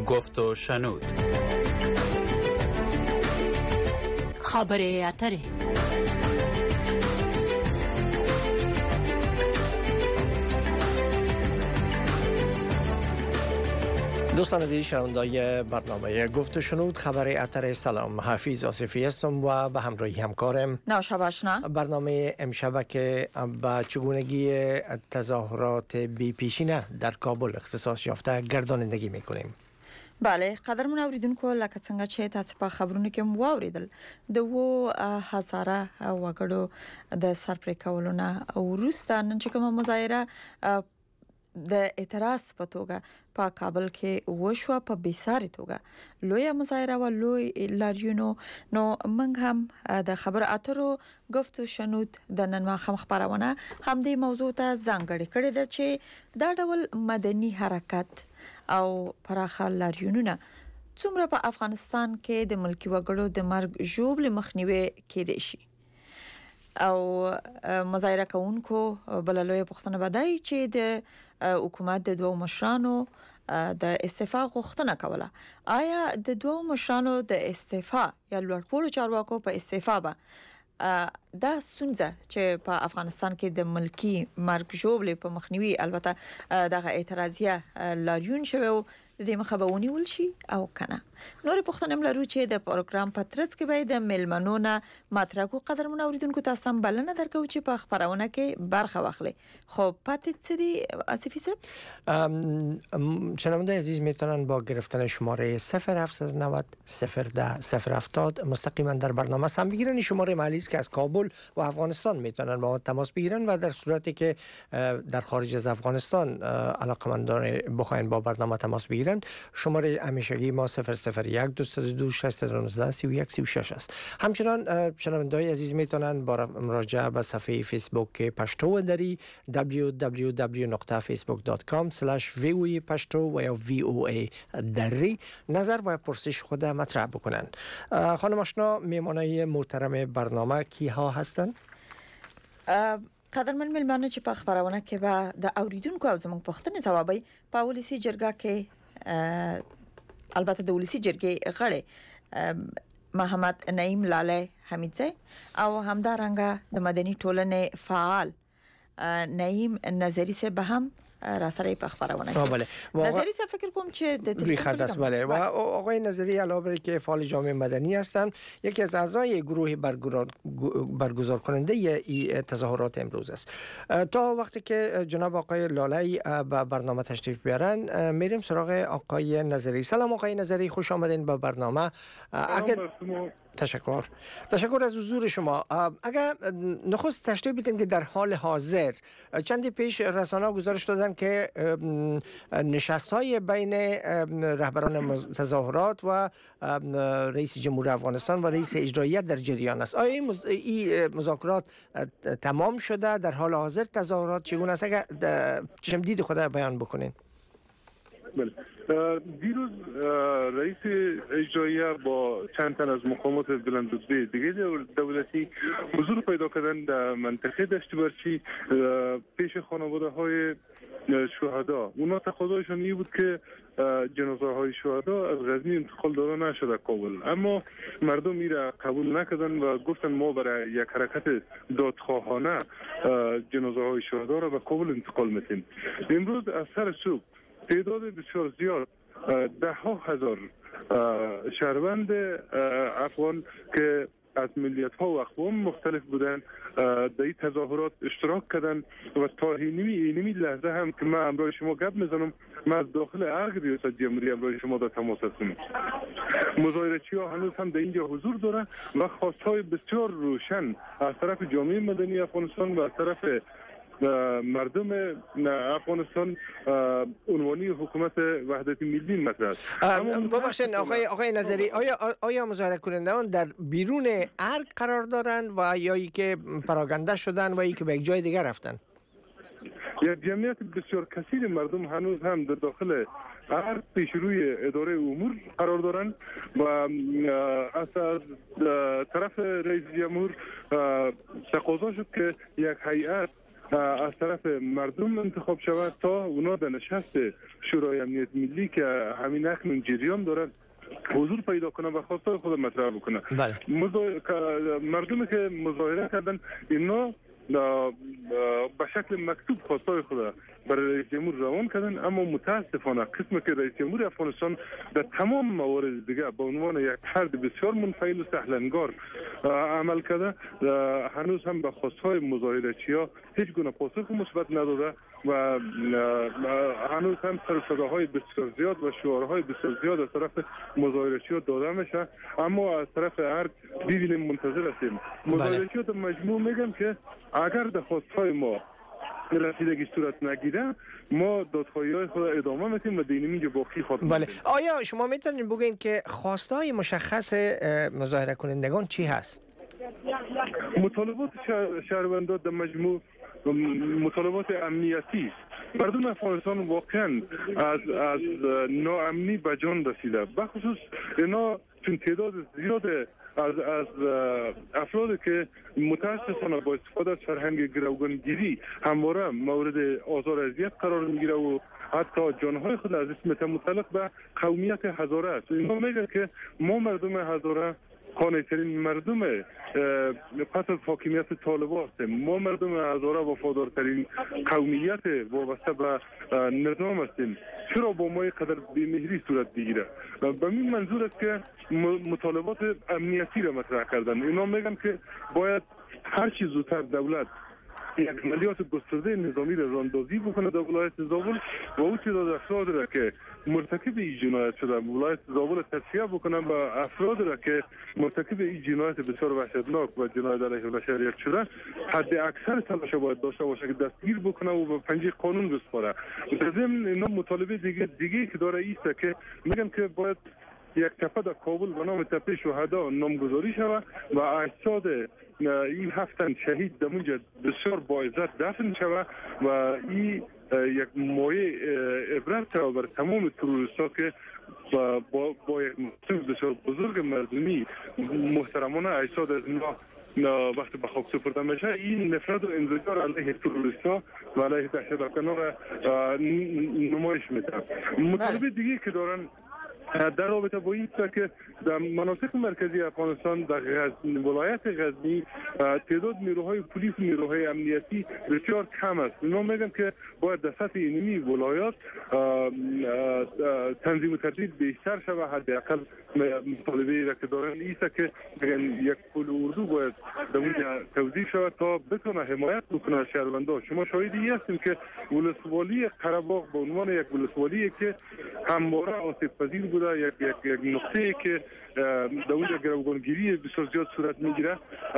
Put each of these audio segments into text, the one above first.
گفت و شنود. خبر اتره. دوستان عزیز شنوندای برنامه گفت و شنود خبر اتر، سلام، حفیظ آصفی هستم و به همراهی همکارم نوشا باشنا. برنامه امشب که به چگونگی تظاهرات بی پیشینه در کابل اختصاص یافته گردانندگی میکنیم. بله، قدرمن اوریدونکو لکه څنګه چې تاسو په خبرونو کې مو واوریدل د 2000 وګړو د سرپرې کولونه وروسته نن چې کومه مظاهره د اعتراض په توګه په کابل کې وشو په بیساري توګه لوی مظاهره و لوی لاریونو نو موږ هم د خبر اترو گفت و شنود د نن ماخام خبرونه هم د موضوع ته ځانګړي کړی ده چې دا ډول مدني حرکت او پراخه لاریونونه څومره په افغانستان کې د ملکی وګړو د مرګ ژوبل مخنیوي کېدای شي او مظاهره کوونکو بللوی پښتنه بدای چې د حکومت د دوه مشرانو د استعفا غوښتنه کوله. آیا د دوه مشرانو د استعفا یا لوړپوړو چارواکو په استعفا به دا ستونزه چې په افغانستان کې د ملکی مرګ ژوبل په مخنیوي البته دغه اعتراضیه لاریون شوی د مخبونی ولشي او کنه نور پښتنه ملرو چې د پروګرام پترڅ کې به د ملمنونه مطرح کو قدرمن اوریدونکو تاسو هم بلنه درکو چې په خبرونه کې برخه واخلي. خب پاتې څه دی آصفی صاحب؟ شنونده عزیز میتونن با گرفتن شماره 0790 010 070 مستقیما در برنامه سم بگیرن. شماره محلی است که از کابل و افغانستان میتونن با تماس بگیرن و در صورتی که در خارج از افغانستان علاقمندان بخواین با برنامه تماس بگیرن شماره همیشگی ما 001 222 619 3136 است. همچنان شنونده‌های عزیز میتونن با مراجعه به صفحه فیسبوک پشتو دری www.facebook.com/voa پشتو و یا VOA دری نظر و پرسش خود مطرح بکنن. خانم آشنا، میمانای محترم برنامه کی ها هستند؟ قدرمن ملمانه چې په خبرونه کې به د اوریدونکو او زموږ پښتنې ځوابي په ولسی جرګه کې البته د ولسی جرګې غړي محمد نعیم لاله حمیدزی او همدارنګه د مدني ټولنې فعال نعیم نظری سے به هم را سره په خبرونه کې. بله. نظری سے فکر کوم چې د تلویزیون است. بله. و آقای نظری علاوه بر که فعال جامعه مدنی هستند، یکی از اعضای گروه برگزار کننده ای تظاهرات امروز است. تا وقتی که جناب آقای لاله به برنامه تشریف بیارن میریم سراغ آقای نظری. سلام آقای نظری، خوش آمدین به برنامه. تشکر از حضور شما. اگر نخست تشریح بدین که در حال حاضر چندی پیش رسانه‌ها گزارش دادن که نشست‌های بین رهبران تظاهرات و رئیس جمهور افغانستان و رئیس اجراییه در جریان است. آیا این مذاکرات تمام شده؟ در حال حاضر تظاهرات چگونه است؟ اگر چشم دید خود بیان بکنین. بله. دیروز رئیس اجراییه با چند تن از مقامات بلندرتبه دیگه دولتی حضور پیدا کردن در منطقه دشت برچی پیش خانواده های شهدا. اونا تقاضایشون این بود که جنازه های شهدا از غزنی انتقال داده نشده کابل، اما مردم میره قبول نکردن و گفتن ما برای یک حرکت دادخواهانه جنازه های شهدا را به کابل انتقال میتیم. امروز از سر صبح تعداد بسیار زیاد 10,000 شهروند افغان که از ملیت ها و اقوام مختلف بودن در این تظاهرات اشتراک کردن و تا اینمی لحظه هم که من امروز شما گپ میزنم، من از داخل ارگ ریاست جمهوری امروز شما در تماس هستم. مظاهره‌چی ها هنوز هم در اینجا حضور دارن و خواستهای بسیار روشن از طرف جامعه مدنی افغانستان و از طرف مردم افغانستان عنوانی حکومت وحدت ملی مطرح است. ببخشید آقای نظری، آیا مظاهره کنندگان در بیرون ارگ قرار دارند و یا ای که پراگنده شدن و ای که به یک جای دیگر رفتن؟ یک جمعیت بسیار کثیر مردم هنوز هم در داخل ارگ پیش روی اداره امور قرار دارند و از طرف رئیس جمهور تقاضا شد که یک هیئت از طرف مردم انتخاب شود تا اونا در نشست شورای امنیت ملی که همین اکنون جریان دارد حضور پیدا کنه و خواستای خود مطرح بکنه. مردمی که مظاهره کردن اینا به شکل مکتوب خواستای خود برای رئیس جمهور روان کردن، اما متاسفانه قسمی که رئیس جمهور افغانستان در تمام موارد دیگه به عنوان یک فرد بسیار منفعل و سهلنگار عمل کرده، هنوز هم به خواستهای مظاهره‌چی‌ها هیچ گونه پاسخ مثبت نداده و هنوز هم سر و صداهای بسیار زیاد و شعارهای بسیار زیاد از طرف مظاهره‌چی‌ها داده میشه، اما از طرف ارگ ببینیم منتظر هستیم. مظاهره‌چی‌ها در مجموع میگم که اگر در خواستهای ما رسیدگی صورت نگیره ما دادخواهی‌های خود ادامه میدیم و دینیمی باقی خواهیم. بله. آیا شما میتونید بگین که خواستهای مشخص مظاهره کنندگان چی هست؟ مطالبات شهروندان در مجموع مطالبات امنیتی است. مردم افغانستان واقعا از ناامنی به جان رسیده، بخصوص اینا چون تعداد زیاد از افرادی که متاسفانه با استفاده از فرهنگ گروگانگیری همواره مورد آزار و اذیت قرار میگیره و حتی جانهای خود از اسم متعلق به قومیت هزاره است. اینا میگن که ما مردم هزاره خانه ترین مردم پس از حاکمیت طالبان هستیم، ما مردم هزاره وفادارترین قومیت وابسته به نظام هستیم، چرا با ما قدر بی‌مهری صورت بگیره؟ به این منظور است که مطالبات امنیتی را مطرح کردن. اینا میگن که باید هر چیز زودتر دولت یک عملیات گسترده نظامی را راندازی بکنه در ولایت زابل و او تعداد افراد را که مرتکب این جنایت شده ولایت زابل تصفیه بکنن و افراد را که مرتکب این جنایت بسیار وحشتناک و جنایت علیه بشریت شده حد اکثر تلاش باید داشته باشه که دستگیر بکنه و به پنجه قانون بسپاره. در ضمن اینا مطالبه دیگه که داره ایسته که میگن که باید یک تپه در کابل به نام تپه شهدا نامگذاری شود و اجساد این 7 تن شهید در اونجا بسیار با عزت دفن شود و این یک مایه عبرت شود بر تمام تروریست‌ها که با یک مقصود بسیار بزرگ مردمی محترمانه اجساد از اینا وقتی به خاک سپرده میشه، این نفرت و انزجار علیه تروریست‌ها و علیه دهشت‌افکنان را نمایش میده. مطالبه دیگه که دارن در رابطه با این که در مناطق مرکزی افغانستان در ولایت غزنی تعداد نیروهای پلیس و نیروهای امنیتی بسیار کم است. اینا میگن که باید در سطح اینمی ولایات تنظیم و ترتیب بیشتر شود. حداقل مطالبه را که دارن ایست که یک پل اردو باید در اونجا توزیع شود تا بتونه حمایت بکنه از شهروندان. شما شاهدی هستیم که ولسوالی قره‌باغ به عنوان یک ولسوالی که همواره آسیب پذیر بوده، یک نقطه‌ای که در اونجا گروگانگیری بسیار زیاد صورت میگیره،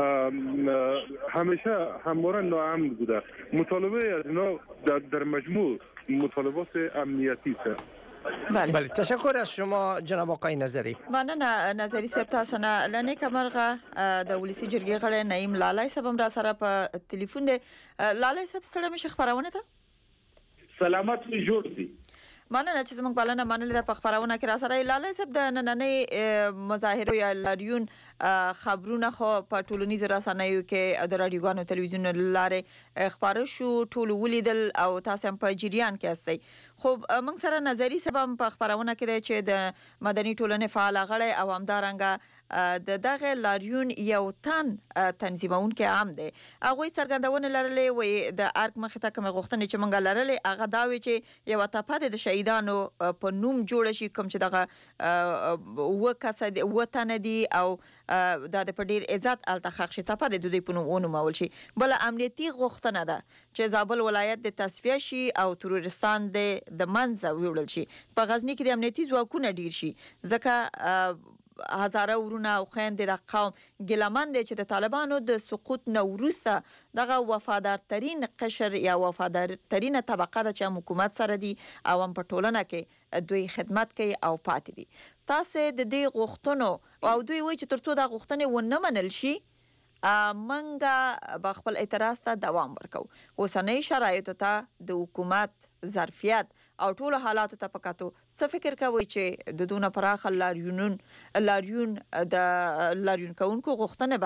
همیشه همواره ناامن بوده. مطالبه از اینا در مجموع مطالبات امنیتی است. بله تشکر از شما جناب آقای نظری. مننه نظری صاحب. تاسو نه لنه کمرغه د ولسی جرګې غړی نعیم لالای صاحب هم را سره په ټلیفون دی. لالای صاحب ستړي مشه خبرونه ته سلامت می جوړ دي. مننه چې زموږ بلنه منلې ده په خبرونه کې را سره. لالای صاحب د نننۍ مظاهرو یا لاریون خبرونه خو په ټولنیزو رسنیو کې د رادیوګانو تلویزیون لارې خبرو شو، ټول ولیدل او تاسو هم په جریان کې استئ. خو موږ سره نظری صاحب هم په خبرونه کې دی چې د مدني ټولنې فعال غړی او همدارنګه د دغه لاریون یو تن تنظیمون کې عام دی. هغه څرګندونه لرلې وي د ارګ مخ ته کوم غوښتنې چې مونږ لرلې هغه دا وی چې یو تپه د شهیدانو په نوم جوړ شي، کوم چې دغه وکاسه وطن دي او د پډیر عزت التحق شي تپه د دوی په نوم ونومول شي. بل امنیتي غوښتنه ده چې زابل ولایت د تصفیه شي او ترورستان د منځه ویوړل شي. په غزنی کې د امنیتي ځواکونه ډیر شي ځکه هزاره ورونه او خويندې د قوم ګلمن دي چې د طالبانو د سقوط نوروسته دغه وفادارترین قشر یا وفادارترین طبقه د چا حکومت سره دي او هم په ټولنه کې دوی خدمت کوي او پاتې دي. تاسو د دې غوښتنو او دوی وایي چې ترڅو د غوښتنې ونه منل شي منګه به خپل اعتراض ته دوام ورکو. اوسنۍ شرایطو ته د حکومت ظرفیت او ټول حالاتو ته پکاتو څه فکر کوي چې د دونه پراخ لاریون د لاریون کوونکو غوښتنه به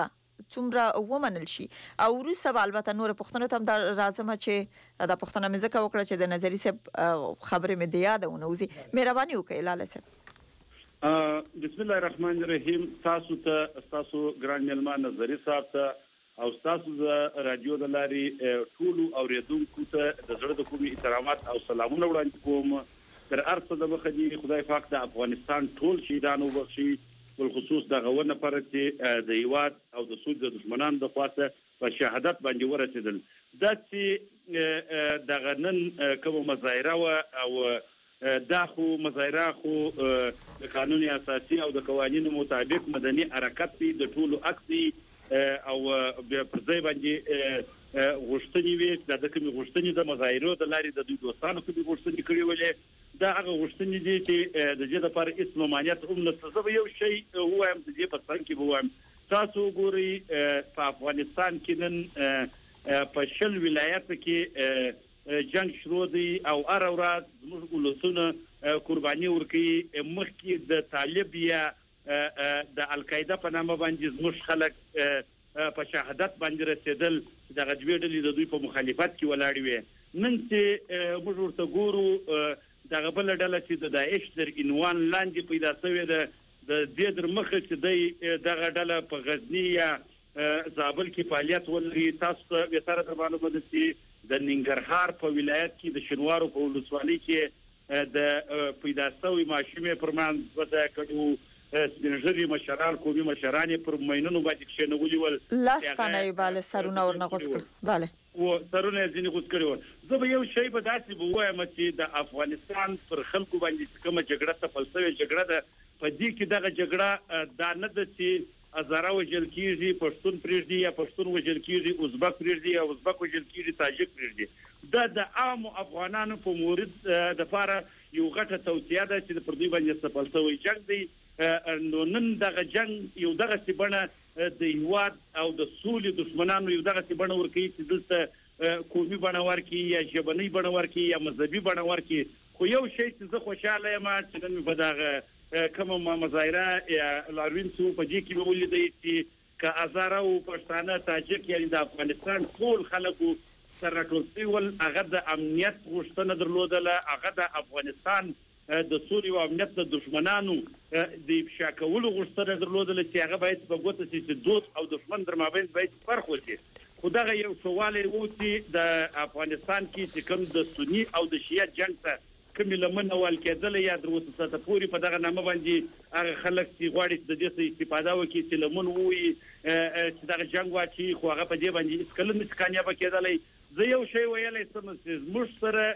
څومره ومنل شي او وروسته به البته نور پښتنو ته هم راځم چې دا پښتنه مې ځکه وکړه چې د نظری صاحب خبرې مې د یادونه وزي مهرباني وکړئ لاله صاحب. بسم الله الرحمن الرحیم. تاسو ګران ملمان نظری صاحب ته او تاسو د رادیو د لارې ټولو اوریدونکو ته د زړه د کومې احترامات او سلامونه وړاندې کوم. تر ارڅه د مخدي خدای پاک د افغانستان ټول شهیدانو بخشي، بل خصوص د غوونه پر چې د هیواد او د سود د دشمنانو د خواته په شهادت باندې ورسېدل. دا چې د غنن کوم مظاهره او دا خو مظاهره خو د قانون اساسي او د قوانینو مطابق مدني حرکت دی، د ټولو عکسي او پر ځای باندې غوښتنې وي د کومې غوښتنې د مظاهرو د لارې د دوی دوستانو کومې غوښتنې کړې ولې دا هغه غوښتنې دي چې د دې لپاره هیڅ ممانعت هم نشته. زه یو شی وایم د دې په څنګ کې به وایم، تاسو ګورئ په افغانستان کې نن په 10 ولایتو کې جنگ شروع دی او هر ورځ زموږ ولسونه قرباني ورکوي. مخکې د طالب یا د القاعده په نامه باندې زموږ خلک په شهادت باندې رسیدل، د غجبې ډلې د دوی په مخالفت کې ولاړ وي. نن چې موږ ورته ګورو دغه بل ډله چې د داعش تر عنوان لاندې پیدا شوې ده، د دې در مخه چې دی دغه ډله په غزنی یا زابل کې فعالیت ولري. تاسو ته وتره در معلومه ده چې د ننګرهار په ولایت کې د شنوارو په ولسوالۍ کې د پیدا شوی ماشومې پر منځ ودا کړو سپینږیري مشران قومي مشران پر مینونو باندې کښېنولي ول، لاستانه بالا سرونه ورنغوس کړ بالا او سرونه ځینې غوس کړي ول. زه به یو شی به داسې به وایم چې د افغانستان پر خلکو باندې کومه جګړه تپل شوې جګړه ده، په دې کې دغه جګړه دا نه ده چې هزاره وژل کېږي، پښتون پرېږدي یا پښتون وژل کېږي، ازبک پرېږدي یا ازبک وژل کېږي، تاجک پرېږدي. دا د عامو افغانانو په مورد دپاره یو غټه توصیه ده چې پر دوی باندې تپل شوی جنګ دی. نو نن دغه جنگ یو دغه بڼه د هیواد او د سولې دشمنانو یو دغه بڼه ورکوي چې دلته قومي بڼه ورکوي یا ژبنۍ بڼه ورکوي یا مذهبي بڼه ورکوي. خو یو شی چې زه خوشحاله یم چې نن په دغه کومه مظاهره یا لاروین څو په دې کې به ولیدئ چې که هزاره او پښتانه تاجک یعنې د افغانستان ټول خلکو سره راټول شوي ول، هغه د امنیت غوښتنه درلودله، هغه د افغانستان د سولې او امنیت د دشمنانو د افشا کولو غوښتنه درلودله چې هغه باید په ګوته شي چې دوست او دشمن در مابین باید فرق وشي. خو دغه یو سوال و چې د افغانستان کې چې کوم د سني او د شیعه جنگ ته کومې لمنه وال کېدله یا در اوسه ساته پورې په دغه نامه باندې هغه خلک چې غواړي د دې څخه استفاده وکړي چې لمن ووایي چې دغه جنګ واچوي، خو هغه په دې باندې هېڅکله نشي کامیابه کېدلی. زه یو شی ویلی شم چې زموږ سره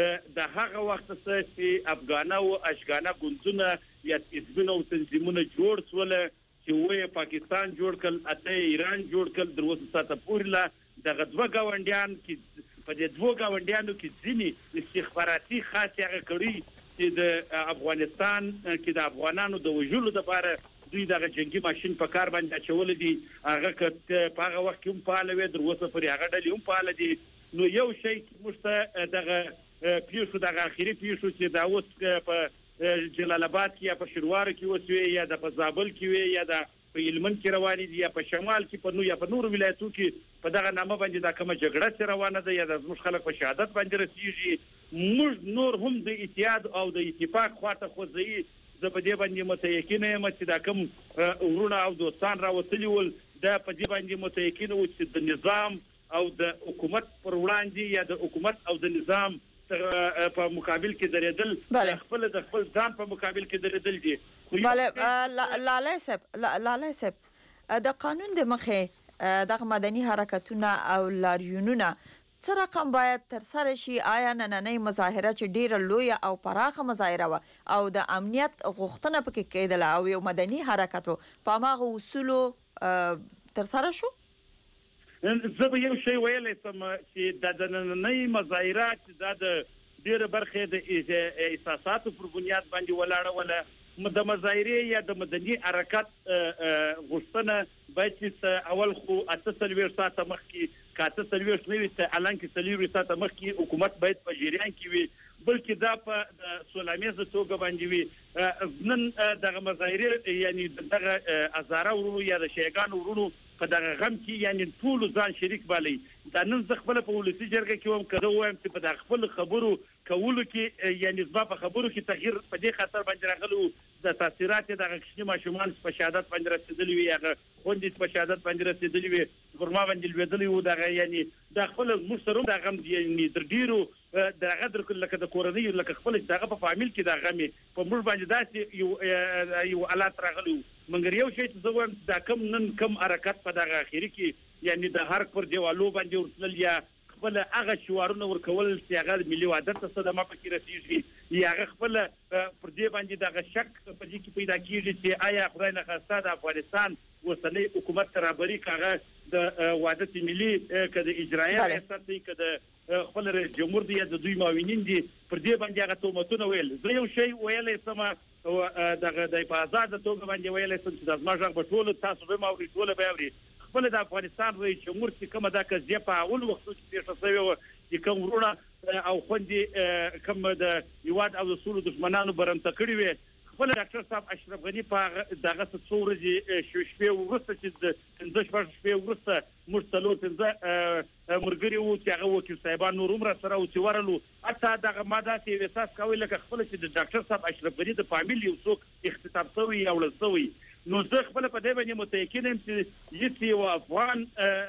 د هغه وخت څخه چې افغانه او اشغانه ګوندونه یا حزبونه او تنظیمونه جوړ شول چې وایي پاکستان جوړ کړل، اته ایران جوړ کړل، در اوسه ساته پورې لا دغه دوه ګاونډیان کې په دې دوه ګاونډیانو کې ځینې استخباراتي خاص هغه کړي چې د افغانستان کې د افغانانو د وژلو لپاره دوی دغه جنگي ماشین په کار باندې اچولي دي. هغه که په هغه وخت کې هم فعاله وي، در اوسه پورې هغه ډلې هم فعاله دي. نو یو شی چې موږ ته دغه پیښو دغه اخري پیښو چې دا اوس په جلال آباد کې یا په شینوارو کې وسوي یا د په زابل کې وي یا د په هلمند کې روانې دي یا په شمال کې په یا په نورو ولایتو کې په دغه نامه باندې دا کومه جګړه چې روانه ده یا د زموږ خلک په شهادت باندې رسېږي، موږ نور هم د اتحاد او د اتفاق خواته خوځوي. زه په دې باندې متیقنه یم چې دا کوم ورونه او دوستان راوتلي ول دا په دې باندې متیقنه وو چې د نظام او د حکومت پر وړاندې یا د حکومت او د نظام په مقابل کې درېدل، خپل د خپل ځان په مقابل کې درېدل دي. لاله صاحب د قانون د مخې د مدني حرکتونه او لاریونونه څه رقم باید تر سره شي؟ آیا نننۍ مظاهره چې ډیره لویه او پراخه مظاهره و او د امنیت غوښتنه پکې کېدله او یو مدني حرکت په هغه اصولو تر سره شو؟ زه به یو شی ویلی شم چې د نننۍ مظاهره چې دا د ډېره برخې د احساساتو پر بنیاد باندې ولاړه وله، د مظاهرې یا د مدني حرکت غوښتنه باید چې اول خو 48 ساعته مخکې که 48 نه وي حالانکې 40 ساعته مخکې حکومت باید په جریان کې وي، بلکې دا په سولامیزه توګه باندې وي. نن دغه مظاهرې یعنی دغه هزاره ورونو یا د شیعګانو ورونو په دغه غم کې یعنی ټول ځان شریک بالي دا نن ځ خپل په ولسی جرګه کې هم کده وایم چې په دغه خپل خبرو کولو کې یعنی ځبا په خبرو کې تغییر په دې خاطر باندې راغلو د تاثیرات دغه کشنی ماشومان په شهادت باندې رسیدلی وي هغه خوندې په شهادت باندې رسیدلی وي ورما باندې لویدلی وو دغه یعنی د خپل مشترم د غم یعنی در ډیرو د غدر لکه د کورنۍ لکه خپل دغه په فامیل کې د غمي په موږ باندې داسې یو حالات راغلو منګر یو شی چې زه وایم دا کم نن کم حرکت په دغه اخیری کې یعنی د هر پر دیوالو باندې ورتل یا خپل هغه شوارونه ورکول چې هغه ملي وحدت ته صدمه پکې رسیږي یا هغه خپل پر دې باندې دغه شک په دې کې پیدا کیږي چې آیا خدای نه خواسته د افغانستان وسلې حکومت ترابري کاغه د وحدت ملي کده اجرایه ریاست کده خپل رئیس جمهور دی د دوی معاونین دي پر دې باندې هغه تهمتونه ویل زه یو شی ویلې سم دغه د په آزاد توګه باندې ویلې سم چې د ماجر په ټول تاسو به ماوري ټول به اوري خپل د افغانستان رئیس جمهور چې کومه دا کزیه په اول وخت کې څه شوی و چې کوم ورونه او خوندې کوم د یواد او رسول دښمنانو برمته کړی وي خپل ډاکټر صاحب اشرف غنی په دغه څورې شپې ورسته چې د 15 شپې ورسته مرتلو څنګه مرګري وو چې هغه وکیل صاحبان نورم را سره او چې ورلو اته دغه ماده چې وساس کوي لکه خپل چې د ډاکټر صاحب اشرف غنی د فامیل یو څوک اختتام شوی او لسوي نو زه خپل په دې باندې متأکد یم چې یتي او افغان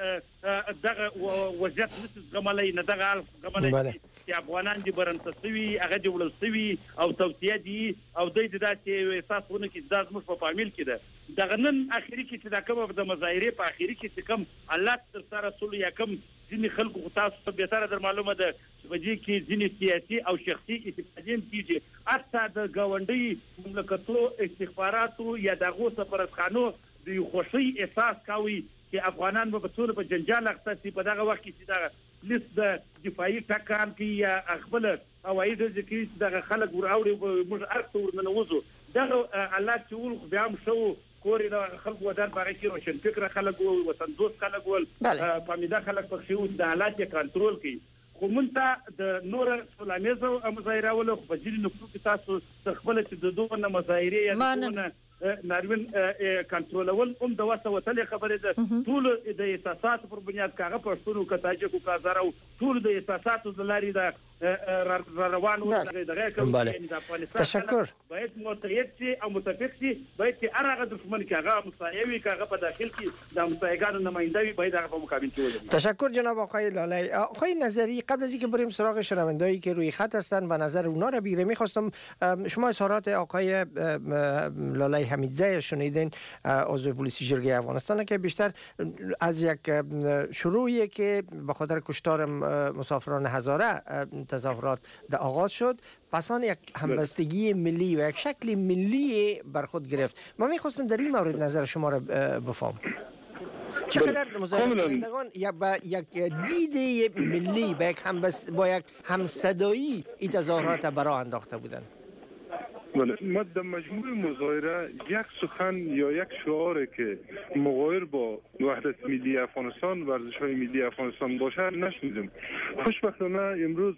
دغه وضعیت نشي غملای نه دغه غملای چې افغانان دي برنتسوي هغه دي ولسوي او توصيه دي او د دې داسې احساسونه کې د زموږ په فامیل کې ده دغه نن اخیری کې چې دا کوم د مظاهره په اخیری کې چې کوم الله تر سره رسول یا کوم ځینې خلکو تاسو ته به تر در معلومه ده چې دې کې ځینې سیاسي او شخصي استفادې کیږي حتی د گاونډي مملکتو استخباراتو یا دغه سفارتخانو د خوشي احساس کوي چې افغانان به ټول په جنجال اخته په دغه وخت کې چې لیست د دفاعي ټکان کې یا خپل هوایي ډزې کې دغه خلک وراوړي موږ ارته ورننوځو دغه الله چې ول بیا هم شو کورې د خلکو ودان باغ کې روشن فکر خلک او وطن دوست خلک ول فامیدا خلک په شیو د حالات کنټرول کوي خو مونږ د نور سلامېزو مظاهره ول خو په ځینې نقطو کې تاسو خپل چې د دوه مظاهره یا دونه ناروین کنټرولول د وسه وتلې خبره ده ټول د احساسات پر بنیاد کاغه پښتون کتاجه کو کازارو ټول د احساسات زلاري د روان دغه کوم د افغانستان تشکر باید متحد شي او متفق شي باید چې هغه دښمن کاغه مساوي کاغه په داخل کې د مسایګانو نمائندوي باید هغه په مقابل کې ولري. تشکر جناب آقای لالای. آقای نظری قبل از اینکه بریم سراغ شنوندهایی که روی خط هستند و نظر اونا را بگیریم می‌خواستم شما اظهارات آقای لالای حمیدزی شنیدین عضو پلیس جرگه افغانستان که بیشتر از یک شروعی که به خاطر کشتار مسافران هزاره تظاهرات آغاز شد پسان یک همبستگی ملی و یک شکل ملی بر خود گرفت. ما می‌خواستم در این مورد نظر شما را بفهم. چقدر مظاهره کنندگان یک دید ملی با یک همصدایی این تظاهرات برا انداخته بودند؟ ما در مجموع مظاهره یک سخن یا یک شعاری که مغایر با وحدت ملی افغانستان ورزش‌های ملی افغانستان باشه نشنیدیم. خوشبختانه امروز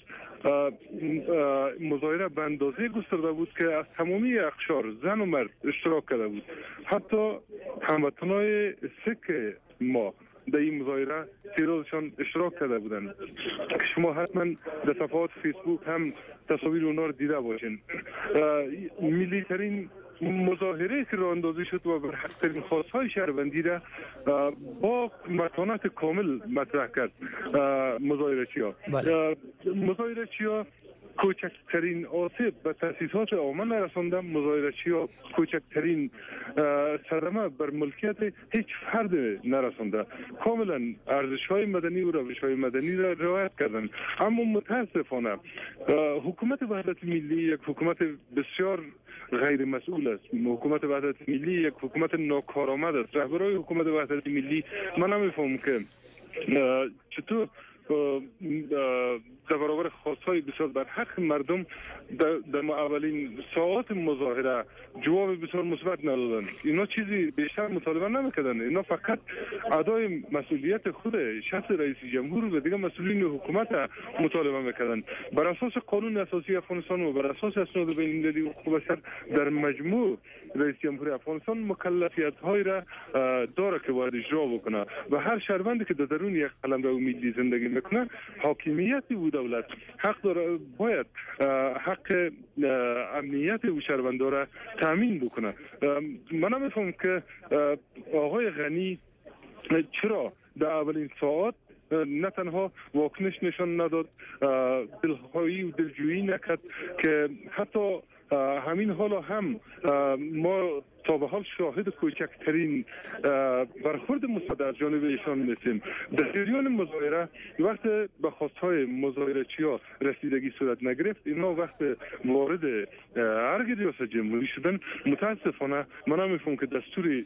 مظاهره به اندازه گسترده بود که از تمامی اقشار زن و مرد اشتراک کرده بود. حتی هموطنان سیک ما در این مظاهره تعدادشان اشتراک کرده بودند. شما حتما در صفحات فیسبوک هم تصاویر اونا رو دیده باشین. ملی ترین مظاهره که راه اندازی شد و بر حق‌ترین خواست‌های شهروندی را با متانت کامل مطرح کرد مظاهره‌چی‌ها. مظاهره‌چی‌ها کوچکترین آسیب به تأسیسات عامه نرساندن. مظاهره‌چی‌ها کوچکترین صدمه بر ملکیت هیچ فرد نرسانده. کاملا ارزش‌های مدنی و روش‌های مدنی را رعایت کردند. اما متاسفانه حکومت وحدت ملی یک حکومت بسیار غیر مسئول است. حکومت وحدت ملی یک حکومت ناکارآمد است. رهبران حکومت وحدت ملی من نمی‌فهمم که چطور در برابر خواستهای بسیار برحق مردم در اولین ساعات مظاهره جواب بسیار مثبت ندادن. اینا چیزی بیشتر مطالبه نمیکردن. اینا فقط ادای مسئولیت خود شخص رئیس جمهور و دیگه مسئولین حکومت مطالبه میکردن. بر اساس قانون اساسی افغانستان و بر اساس اسناد بین‌المللی حقوق بشر در مجموع رئیس جمهور افغانستان مکلفیت‌های را داره که باید اجرا بکنه و هر شهروندی که در درون یک قلمرو ملی زندگی میکنه حاکمیتی و دولت حق داره باید حق امنیت و شهروندان را تامین بکنه. من نمیفهم که آقای غنی چرا در اولین ساعت نه تنها واکنش نشان نداد، دلخواهی و دلجویی نکرد که حتی همین حالا هم ما تا به حال شاهد کوچکترین برخورد مثبت از جانب ایشان نیستیم. در جریان مظاهره وقت به خواستهای مظاهره‌چی‌ها رسیدگی صورت نگرفت، اینا وقت وارد ارگ ریاست جمهوری شدن متاسفانه من نمی‌فهمم که دستور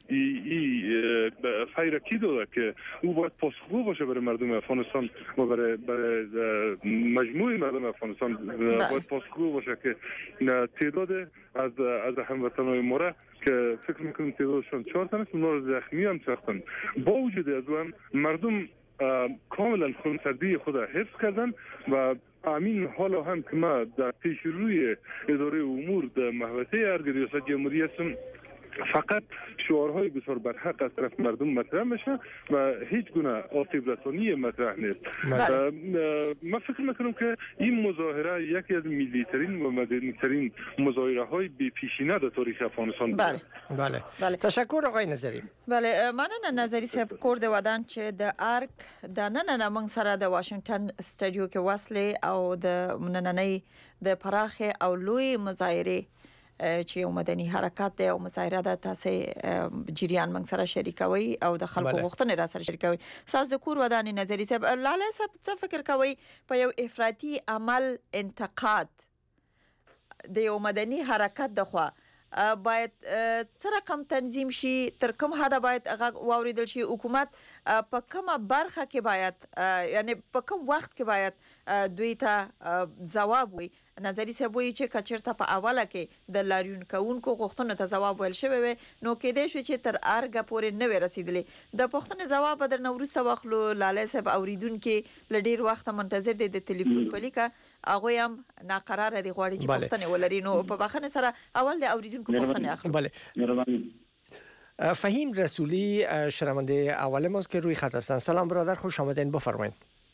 فیرکی داده که او باید پاسخگو باشه برای مردم افغانستان و برای مجموع مردم افغانستان باید پاسخگو باشه که تعداد از هموطنان ما را که فکر میکنم تعدادشون 4 تن است، اونا رو زخمی هم ساختن. با وجود از اون مردم کاملا خونسردی خود را حفظ کردن و امین حالا هم که ما در پیش روی اداره امور در محوطه ارگ ریاست جمهوری هستم، فقط شعارهای بسیار برحق از طرف مردم مطرح میشه و هیچ گونه آسیب رسانی مطرح نیست. من فکر میکنم که این مظاهره یکی از ملی ترین و مدنی ترین مظاهره های بی پیشینه در تاریخ افغانستان بود. بله. تشکر آقای نظری. بله، مننه نظری صاحب کور د ودان چې د ارک د نننه موږ سره د واشنگټن سټډیو کې وصله او د نننۍ د پراخ او لوی مظاهره چې یو مدني حرکت دی او مظاهره ده تاسو جریان موږ سره شریکوي او د خلکو غوښتنې را سره شریکوي. تاسو د کور ودانې نظری صاحب لاله صاحب څه فکر کوي په یو افراطي عمل انتقاد د یو مدني حرکت دخوا باید څه رقم تنظیم شي، تر کوم حد باید واوریدل شي، حکومت په کومه برخه کې باید یعنی په کوم وخت کې باید دوی ته ځواب وي؟ نظری صاحب وایي چې کچرته په اوله کې د لاریون کوونکو غوښتنو ته ځواب ویل شوی وي نو کېدای شي چې تر ارګه پورې نه وي رسیدلی. د پوښتنې ځواب به درنه وروسته واخلو. لاله صاحب اوریدونکي له ډېر وخته منتظر دی د ټلیفون په لیکه، هغوی هم ناقراره دي غواړي چې پوښتنې ولري. نو په بخښنې سره اول د اوریدونکو پوښتنې اخلو. بله. فهیم رسولی شنونده اول ماست که روی خط هستند. سلام برادر، خوش آمدین، بفرمایید.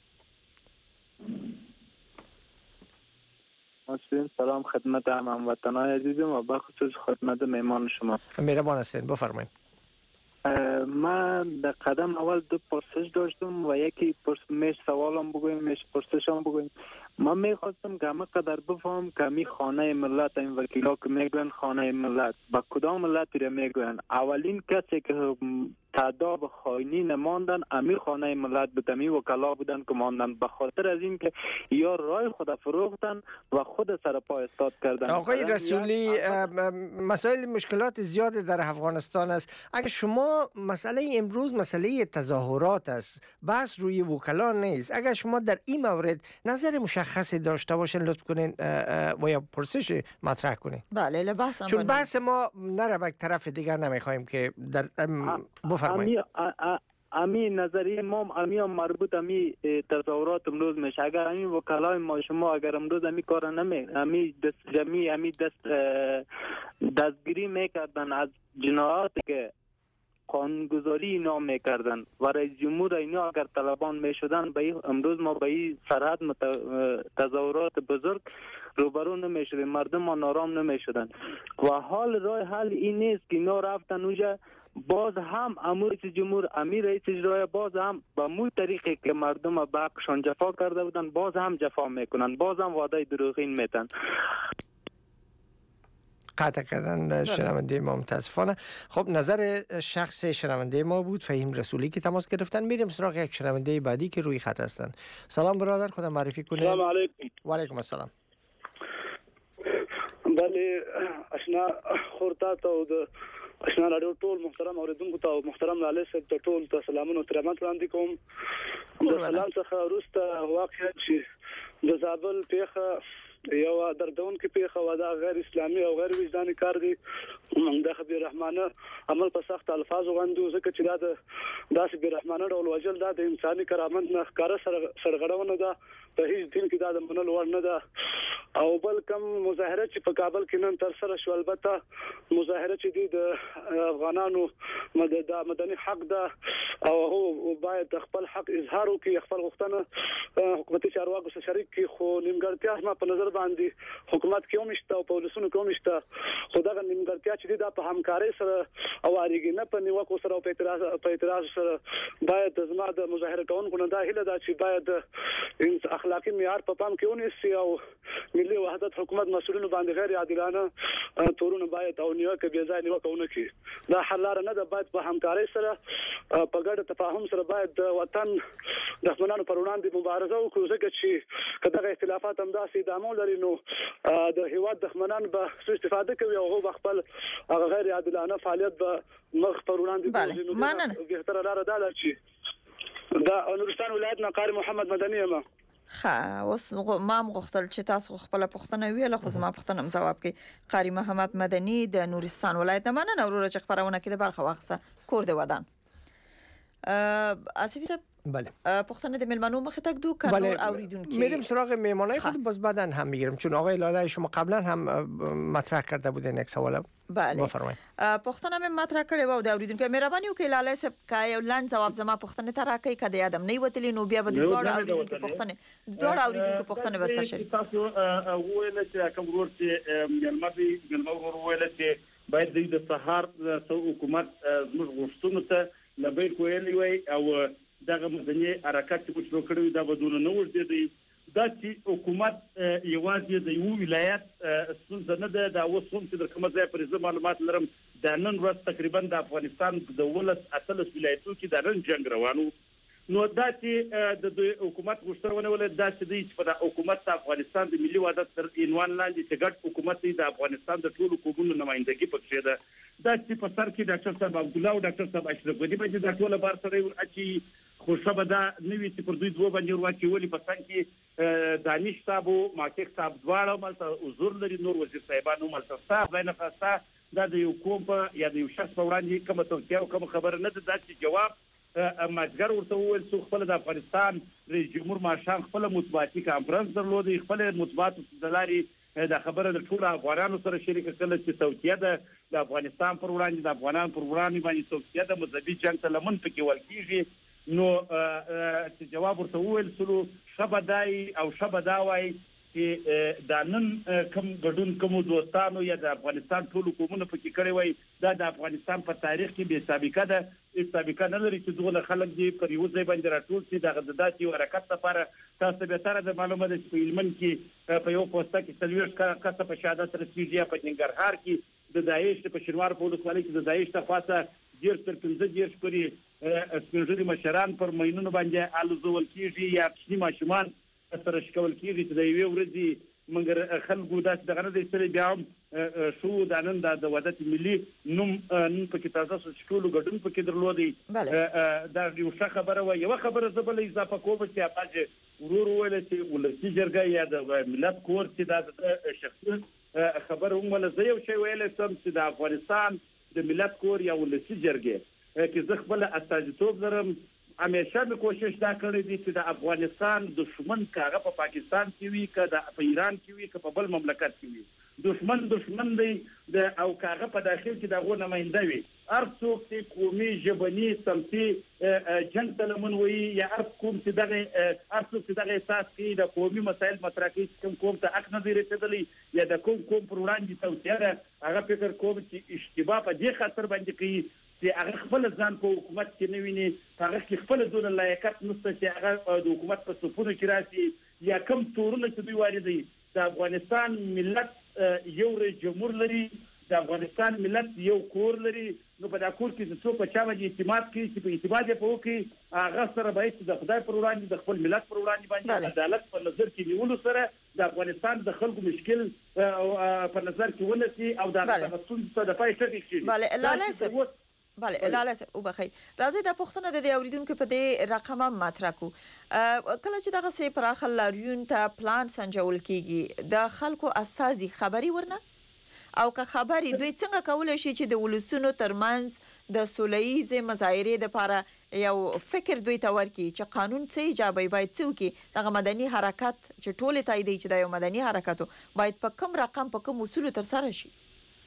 سلام خدمت هموطنان عزیزم و بخصوص خدمت مهمان شما. مهربان هستین، بفرمایید. من در قدم اول دو پرسش داشتم و یکی سوالم بگویم میش پرسشم بگویم. من میخواستم که همه قدر بفهم که می خانه ملت این وکیلا که میگوین خانه ملت با کدام ملتی را میگوین؟ اولین کسی که تعداد خائنی نماندن امی خانه ملت بودن، وکلا بودن که ماندن به خاطر از این که یا رای خود فروختن و خود سر پا استاد کردن. آقای رسولی، مسائل مشکلات زیاد در افغانستان است. اگر شما مسئله امروز مسئله تظاهرات است، بحث روی وکلا نیست، اگر شما در این مورد نظر مشخصی داشته باشین لطف کنین و یا پرسش مطرح کنین. بله، لباس چون بحث ما نره به طرف دیگر نمیخوایم که در امی نظریه ما امی مربوط امی تظاهرات امروز میشه. اگر امی وکلای ما شما اگر امروز امی کار نمی امی دستگیری میکردن از جنایاتی که قانونگذاری اینا میکردن و رئیس جمهور اینا اگر طلبان میشدن امروز ما به این سرحد تظاهرات بزرگ روبرو نمیشدیم، مردم ما نارام نمیشدن و حال راه حل این نیست که اینا رفتن اونجا باز هم امیر جمهور امیر رئیس اجرایی باز هم به مو طریقی که مردم به حقشان جفا کرده بودن باز هم جفا میکنن، باز هم وعده دروغین میتن. قطع کردن شنونده ما متاسفانه. خب نظر شخص شنونده ما بود فهیم رسولی که تماس گرفتن. میریم سراغ یک شنونده بعدی که روی خط هستن. سلام برادر، خدا معرفی کنید. سلام علیکم. و علیکم السلام. بله اشنا خورتا ته آشنا رادیو ټول محترم اوریدونکو ته محترم لاله صاحب ته ټول ته سلامونه او احترامات وړاندې کوم. د سلام څخه وروسته واقعا چې د زابل پیښه یو دردونکو پیښه ودا غیر اسلامي او غیر وجداني کار دی. د خبیر رحمانه عمل په سخت الفاظ غوندو ځکه چې دا د داسې بیرحمانه ډول وجل دا د انساني کرامت نه ښکارا سرغړونه ده. په هیڅ دین کې دا د منلو وړ نه ده. او بل کوم مظاهره چې په کابل کې نن تر سره شو البته مظاهره چې د افغانانو مدني حق ده او هو باید خپل حق اظهار وکړي خپل غوښتنه حکومتي چارواکو سره شریک کړي خو نیمګړتیا ما په نظر باندې حکومت کې هم شته او پولیسونو کې هم شته خو دا نیمګړتیا چې دا په همکارۍ سره او اړیږي نه په نیوکو سره او په اعتراض سره باید زما د مظاهره کوونکو نه دا هیله ده چې باید اخلاقی معیار په پام کې ونیسي او ملي وحدت حکومت مسؤلینو باندې غیر عادلانه تورونه باید او نیوکه بې ځای نیوکه ونه کړي. دا حل لار نه ده. باید په همکارۍ سره په ګډه تفاهم سره باید د وطن دښمنانو پر وړاندې مبارزه وکړو ځکه چې کله اختلافات هم داسې ادامه لري نو د هیواد دښمنان به استفاده کوي او هغه خپل غیر عادلانه فعالیت به مخ پر وړاندې کوي. نو بهتره لار ده چې دا نورستان ولایت نه قاری محمد مدني یم. اوس ما غوښتل چې تاسو خپل پوښتنه ویله خو زما پوښتنه جواب کړئ. قاری محمد مدني د نورستان ولایت نه مننه ورور چې خبرونه کې د برخه واخصه کور د ودان. آصفی صاحب بله پوښتنه د ملمنو مخه تک دو کانور اوریدونکو میریم سراغ میهمانای خود باز بعدن هم میگیرم چون آقای لاله شما قبلا هم مطرح کرده بودین یک سوال. بله بفرمایید. پوښتنه مې مطرح کړې و د اوریدونکو مهرباني وکړئ لاله صاحب کای لاند جواب زما پښتنه ترا کوي کده یادم نه وتلی نو بیا به د دوړ اوریدونکو پښتنه وسه شریک تاسو وویل چې کوم ورور چې ملمر وویل چې باید د سهار حکومت زموږ غوښتنو ته لبیل کویلی وي او دغه مدني حرکت چې شروع کړی دا بدون نه ورځي دا چې حکومت یوازې د یو ولایت څنګه نه ده دا وسوم چې د کومه ځای پر معلومات لرم د نن ورځ تقریبا د افغانستان د ولس اتلس ولایتو کې د نن جنگ روانو نو دا چې د حکومت غوښتنه ولې دا چې د حکومت د افغانستان د ملي وحدت تر عنوان لاندې چې ګډ حکومت د افغانستان د ټولو قومونو نمائندګي پکې ده. دا چې په سر کې ډاکټر صاحب عبد الله او ډاکټر صاحب اشرف غنی باندې دا ټول بار سره ورچی خوشبه دا نوې چې پر دوی دوه باندې ورواچي ولې په څنګه کې دانش صاحب او ماکیک صاحب دواړه ملته حضور لري نور وزیر صاحبانو ملته صاحب نه خاصه دا د یو کوم په یا د یو شخص په وړاندې کوم توصیه او کوم خبره نه ده چې جواب ماجګر ورته وویل څو خپل د افغانستان رئیس جمهور مارشال خپل مطبوعاتي کانفرنس درلود خپل مطبوعات دلاري دا خبره د ټول افغانانو سره شریک کړل چې توصیه ده د افغانستان پر وړاندې د افغانان پر وړاندې باندې توصیه ده مذهبي جنگ ته لمن پکې ولکېږي نو چې جواب ورته وویل سلو شبدای او شبداوي چې دا نن کوم ګډون کوم دوستانو یا د افغانستان ټول قومونه پکې کړي وای دا د افغانستان په تاریخ کې به سابقه ده سابقه نه لري چې دغه خلک دی پر یو ځای باندې راټول شي د غزداتي حرکت لپاره تاسو به تر د معلومه ده چې علمن کې په یو پوسټه کې سلويش کسه په شهادت رسیدي په ننګرهار کې د داعش په شینوار په ولسوالۍ کې د داعش تخواته ډیر تر 15 کوري سپینځلي مشران پر مینونو باندې الزول کیږي یا کشنی ماشومان سره شکول کیږي چې د یو ورځي مګر خلکو داس دغه نه سره بیا شو د نن د وحدت ملي نوم نن په کې تاسو شکول غډون په کې درلودي دا یو څه خبره و یو خبره زبل اضافه کوم چې اپاجه ورور ویل چې ولسی جرګه یا د ملت کور چې د شخصي خبره هم ولا زه یو شی ویل سم چې د افغانستان د ملت کور یا ولسی جرګه کې زه خپل استازیتوب لرم همیشه به کوشش دا کړی دي چې د افغانستان دشمن کاغه په پاکستان کې وي که په ایران کې وي که په بل مملکت کې وي دشمن دی د او کاغه په داخل کې دغه نماینده وي هر څوک چې قومي ژبني سمتي جنگ تلمن وي یا هر کوم چې دغه احساس کوي د قومي مسایل مطرح کوي کوم ته حق نه دی رسیدلی یا د کوم پر وړاندې توصیه ده هغه فکر کوم چې اشتباه په دې خاطر باندې کوي چې هغه خپل ځان په حکومت کې نه ویني هغه خپل دون لایقت نشته چې هغه د حکومت په صفونو کې راشي یا کم تورونه چې دوی واردوي د افغانستان ملت یو رئیس جمهور لري د افغانستان ملت یو کور لري نو په دا کور کې څوک په چا باندې اعتماد کوي چې په اعتماد په وکي هغه سره باید د خدای پر وړاندې د خپل ملت پر وړاندې باندې عدالت په نظر کې نیولو سره د افغانستان د خلکو مشکل په نظر کې ونیسي او د افغانستان د پای ټکی شي. بله لاله بله لاله او بخیر راځي د پښتنه د اوریدونکو په دې رقم مطرح کو کله چې دغه سي پراخ لاریون ته پلان سنجول کیږي د خلکو استازي خبري ورنه او که خبري دوی څنګه کولای شي چې د ولسونو ترمنځ د سولهییز مظاهره لپاره یو فکر دوی ته ورکړي چې قانون څه ایجابي باید څوکي دغه مدني حرکت چې ټول تایید چې د یو مدني حرکتو باید په کوم رقم په کوم اصول تر سره شي.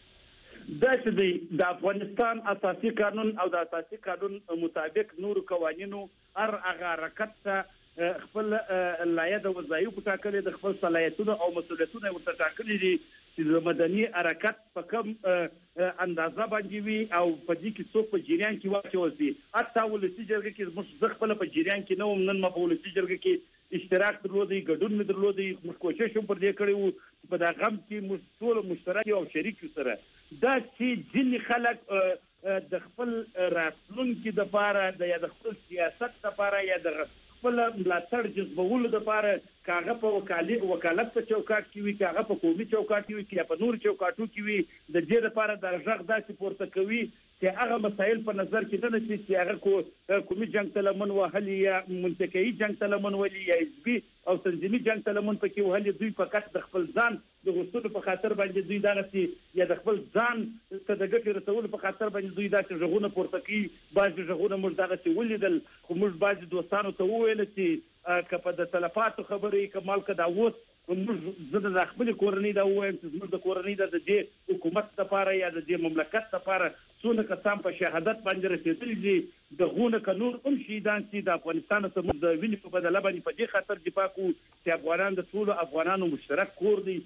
دا چې د افغانستان اساسي قانون او د اساسي قانون مطابق نور قوانینو هر هغه حرکت ته خپل لایحه د وظایفو ټاکلي د خپل صلاحیتونو او مسؤلیتونو ورته ټاکلي دي چې د مدني حرکت په کوم اندازه باندې وي او په دې کې څوک په جریان کې واچول شي. حتی ولسی جرګه کې موږ خپل په جریان کې نو نن په ولسی جرګه کې اشتراک درلودي ګډون مې درلودي موږ کوشش هم پر دې کړی وو په دا غم کې موږ ټول مشترک او شریک سره دا چې ځینې خلک د خپل راتلونکي د لپاره د خپل سیاست لپاره یا د خپل ملاتړ جذبولو لپاره کاغه په وکالت په چوکاټ کې وي کاغه په قومي چوکاټ کې وي یا په نور چوکاټو کې وي د دې لپاره د ژغ داسې پورته کوي چې هغه مسایل په نظر کې نه نشي چې هغه کومي جنگ ته لمن وهلي یا منطقي جنگ ته لمن ولي یا حزبي او تنظیمي جنگ ته لمن پکې وهلي دوی فقط د خپل ځان د غوښتلو په خاطر باندې دوی دا نشي یا د خپل ځان ته د ګټې رسولو په خاطر باندې دوی دا ژغونه پورته کوي. بعض ژغونه موږ دغه چې ولیدل خو موږ بعض دوستانو ته وویل چې کپه د تلفاتو خبرې کمال کدا ووت موږ زه د خپل کورنۍ دا وایم چې موږ د کورنۍ د دې حکومت لپاره یا د دې مملکت لپاره څونه کسان په شهادت باندې رسیدلي دي د غونه قانون هم شهیدان چې د افغانستان ته د وینې په بدله باندې په دې خاطر دفاع کوو چې افغانان د ټولو افغانانو مشترک کور دی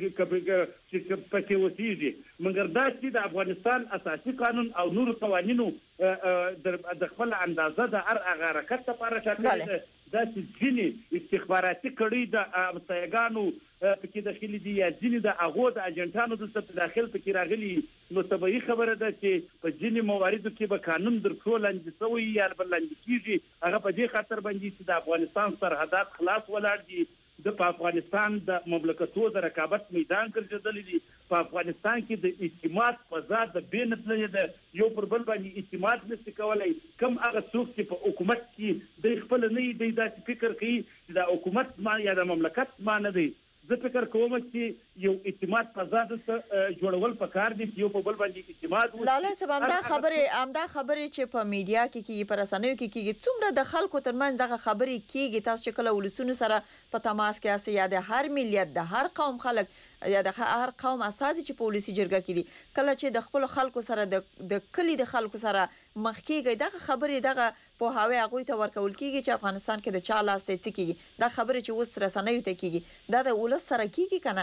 چې پکې وسیږي. مګر دا چې د افغانستان اساسي قانون او نور قوانینو د خپل اندازه د هر هغه حرکت لپاره ټاکلي دا چې ځینې استخباراتي کړي د امسایګانو پکې داخلي دي یا ځینې د هغو د اجنټانو د داخل پکې راغلي نو طبیعي خبره ده چې په ځینې مواردو کې به قانون در ټول لاندې شوی یا لاندې کیږي هغه په دې خاطر باندې چې د افغانستان سرحدات خلاص ولاړ دي د افغانستان د مملکتو د رقابت میدان ګرځېدلی دي په افغانستان کې د اعتماد فضا د بېنتلنې د یو پر بل باندې اعتماد نشي کولای. کم هغه څوک چې په حکومت کې د خپل نه دی داسې فکر کوي چې د حکومت ما یا د مملکت ما نه دی. زه فکر کوم چې یو اعتماد فضا د جوړول پکار دي چې یو په بل باندې اعتماد وي. لاله سبب دا خبره چې په میډیا کې په رسنیو کې څومره د خلکو ترمنځ دغه خبرې کیږي تاسو چې کله ولسونو سره په تماس کې اسي یا د هر ملیت د هر قوم خلک یا د هر قوم اساسي چې پالیسي جرګه کړي کله چې د خپل خلکو سره د کلی د خلکو سره مخ کېږي دغه خبرې دغه په هاوی هغه ته ورکول کیږي چې افغانستان کې د چا لاس ته کیږي دا خبره چې وس رسنیو ته کیږي دا د ولس سره کیږي کنه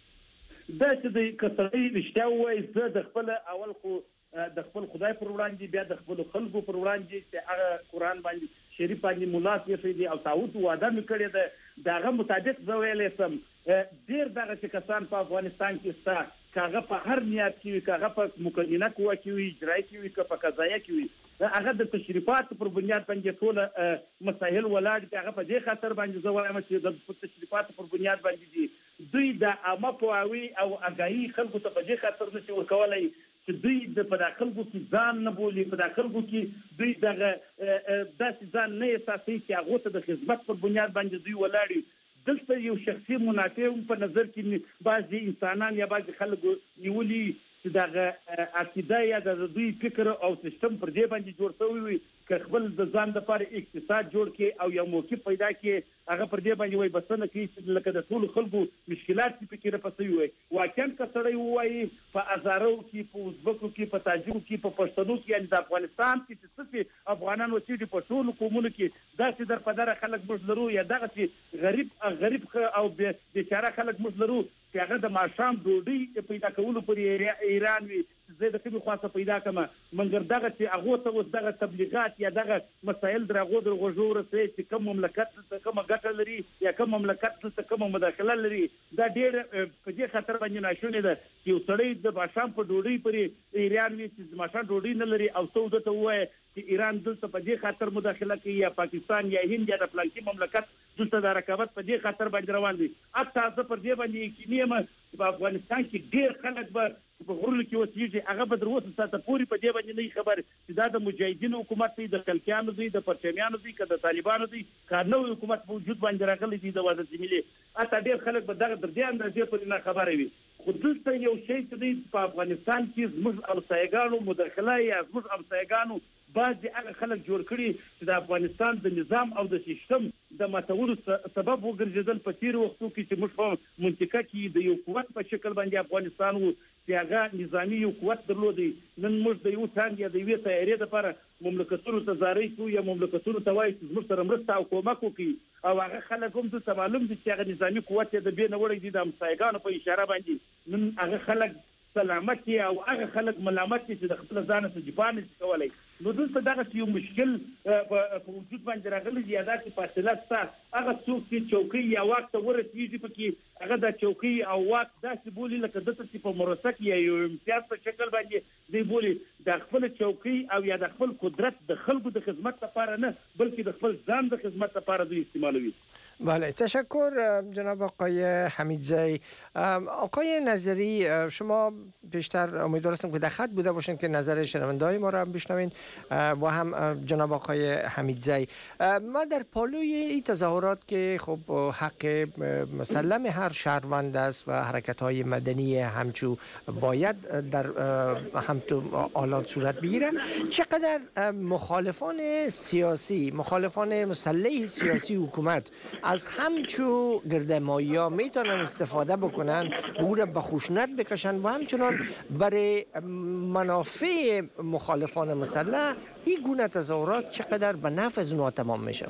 دا چې د کثري رښتیا وایي زه د خپل اول خو د خپل خدای پر وړاندې بیا د خپل خلکو پر وړاندې چې هغه قرآن باندې شریف باندې مولا یې دي او تاوت وعده مې کړې ده دغه مطابق زه ویلې سم ډیر دغه چې کسان په افغانستان کې ستا کاغه په هر نیت کې کاغه په مقننه قوه کې وي اجرایي کې وي په قضایه کې وي هغه د تشریفات پر بنیاد باندې ټول مسایل ولاړ دي هغه په دې خاطر باندې زه وایم چې د تشریفات پر بنیاد باندې دي دوی د عامه پوهاوي او اگاهي خلکو ته په دې خاطر نشي ورکولای چې دوی د په داخلو کې ځان نه بولي په داخلو کې دوی دغه داسې ځان نه احساسوي چې هغه ته د خدمت پر بنیاد باندې دوی ولاړ دلته یو شخصي منافع په نظر کې بعضي انسانان یا بعضي خلک نیولي چې دغه عقیده یا د دوی فکر او سیستم پر دې باندې جوړ شوی وي که خپل د ځان لپاره اقتصاد جوړ کړي او یو موقف پیدا کړي هغه پر دې باندې وای بسنه کوي چې لکه د ټول خلکو مشکلات چې فکر پسوي وي واقعا کسړی وایي په ازارو کې په ازبکو کې په تاجکو کې په پښتنو کې ان د افغانستان کې چې افغانان وسیدي په ټول قومونو کې داسې در په دره خلک مزلرو یا دغه چې غریب او بیچاره خلک مزلرو چې هغه د ماشام ډوډۍ پیدا کولو پر ایران وي زه د کومه خاصه پیدا کما منګر دغه چې هغه ته اوس دغه تبلیغات یا دغه مسایل درغو غوړو رسې چې کوم مملکت ته کوم ګټه لري یا کوم مملکت ته کوم مداخله لري دا ډېر په دې خاطر باندې ناشونې ده چې یو سړی د ماښام په ډوډۍ پورې ایران وي چې ماښام ډوډۍ نه لري او ته ورته ووایې چې ایران دلته په دې خاطر مداخله کوي یا پاکستان یا هند یا د فلانکي مملکت دلته د رقابت په دې خاطر باندې روان دي. حتی زه پر دې باندې یقیني یم چې په افغانستان کې ډېر خلک به په غرونو کې اوسېږي هغه به تر اوسه ساعته پورې په دې باندې نه خبر چې دا د مجاهدینو حکومت دی د خلکیانو دی د پرچمیانو دی که د طالبانو دی که نوی حکومت په وجود باندې راغلی دی د وحدت ملي حتی ډېر خلک به دغه تر دې اندازې پورې نه خبره وي. خو دلته یو شی چې دی په افغانستان کې زموږ همسایګانو مداخله یا زموږ همسایګانو بعضې هغه خلک جوړ کړي چې د افغانستان د نظام او د سیستم د ماتولو سبب وګرځېدل په تېرو وختو کې چې موږ په منطقه کې د یو قوت په شکل باندې افغانستان و چې هغه نظامي یو قوت درلودی. نن موږ د یو ټانک یا د یوې تیارې دپاره مملکتونو ته زارۍ کوو یا مملکتونو ته وایي چې زموږ سره مرسته او کومک وکړي او هغه خلک هم دلته معلوم دي چې هغه نظامي قوت یې د بې نه وړی دي د همسایګانو په اشاره باندې نن هغه خلک سلامت او هغه خلک ملامت چې د خپل ځان څخه دفاع نشي کولای. نو دلته دغه یو مشکل په وجود باندې راغلی دی یا داسې فاصله شته هغه څوک چې چوکۍ یا واک ته ورسېږي پکې هغه د چوکۍ او واک داسې بولي لکه دلته چې په مرسته کې یا یو امتیاز په شکل باندې دی بولي د خپل چوکۍ او یا د خپل قدرت د خلکو د خدمت لپاره نه بلکې د خپل ځان د خدمت لپاره دوی استعمالوي. بله تشکر جناب آقای حمیدزی. آقای نظری شما بیشتر امیدوار هستم که در خط بوده باشین که نظر شنونده‌های ما را بشنوین و هم جناب آقای حمیدزی. ما در پالوی این تظاهرات که خب حق مسلم هر شهروند است و حرکت‌های مدنی همچو باید در همتو آلات صورت بگیره چقدر مخالفان سیاسی مخالفان مسلح سیاسی حکومت از همچو گردهمایی ها میتونن استفاده بکنن او را به خشونت بکشن و همچنان برای منافع مخالفان مسلح این گونه تظاهرات چقدر به نفع از اونها تمام میشه؟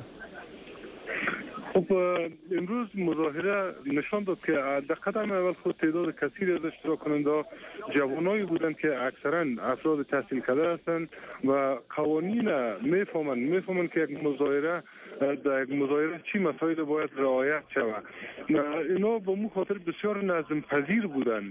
خب امروز مظاهره نشان داد که در قدم اول خود تعداد کثیری از اشتراک کننده جوانایی بودند که اکثرا افراد تحصیل کرده هستند و قوانین میفهمند که یک مظاهره در یک مظاهره چی مسائل باید رعایت شود. اینا به مو خاطر بسیار نظم پذیر بودند.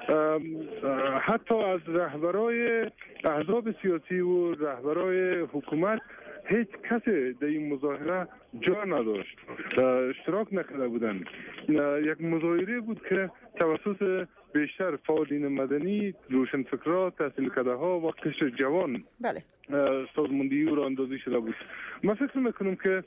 حتی از رهبرای احزاب سیاسی و رهبرای حکومت هیچ کسی در این مظاهره جا نداشت، اشتراک نکرده بودند. یک مظاهره بود که توسط بیشتر فعالین مدنی، روشنفکران، تحصیل کرده ها و قشر جوان سازماندهی او را اندازی شده بود. من فکر میکنم که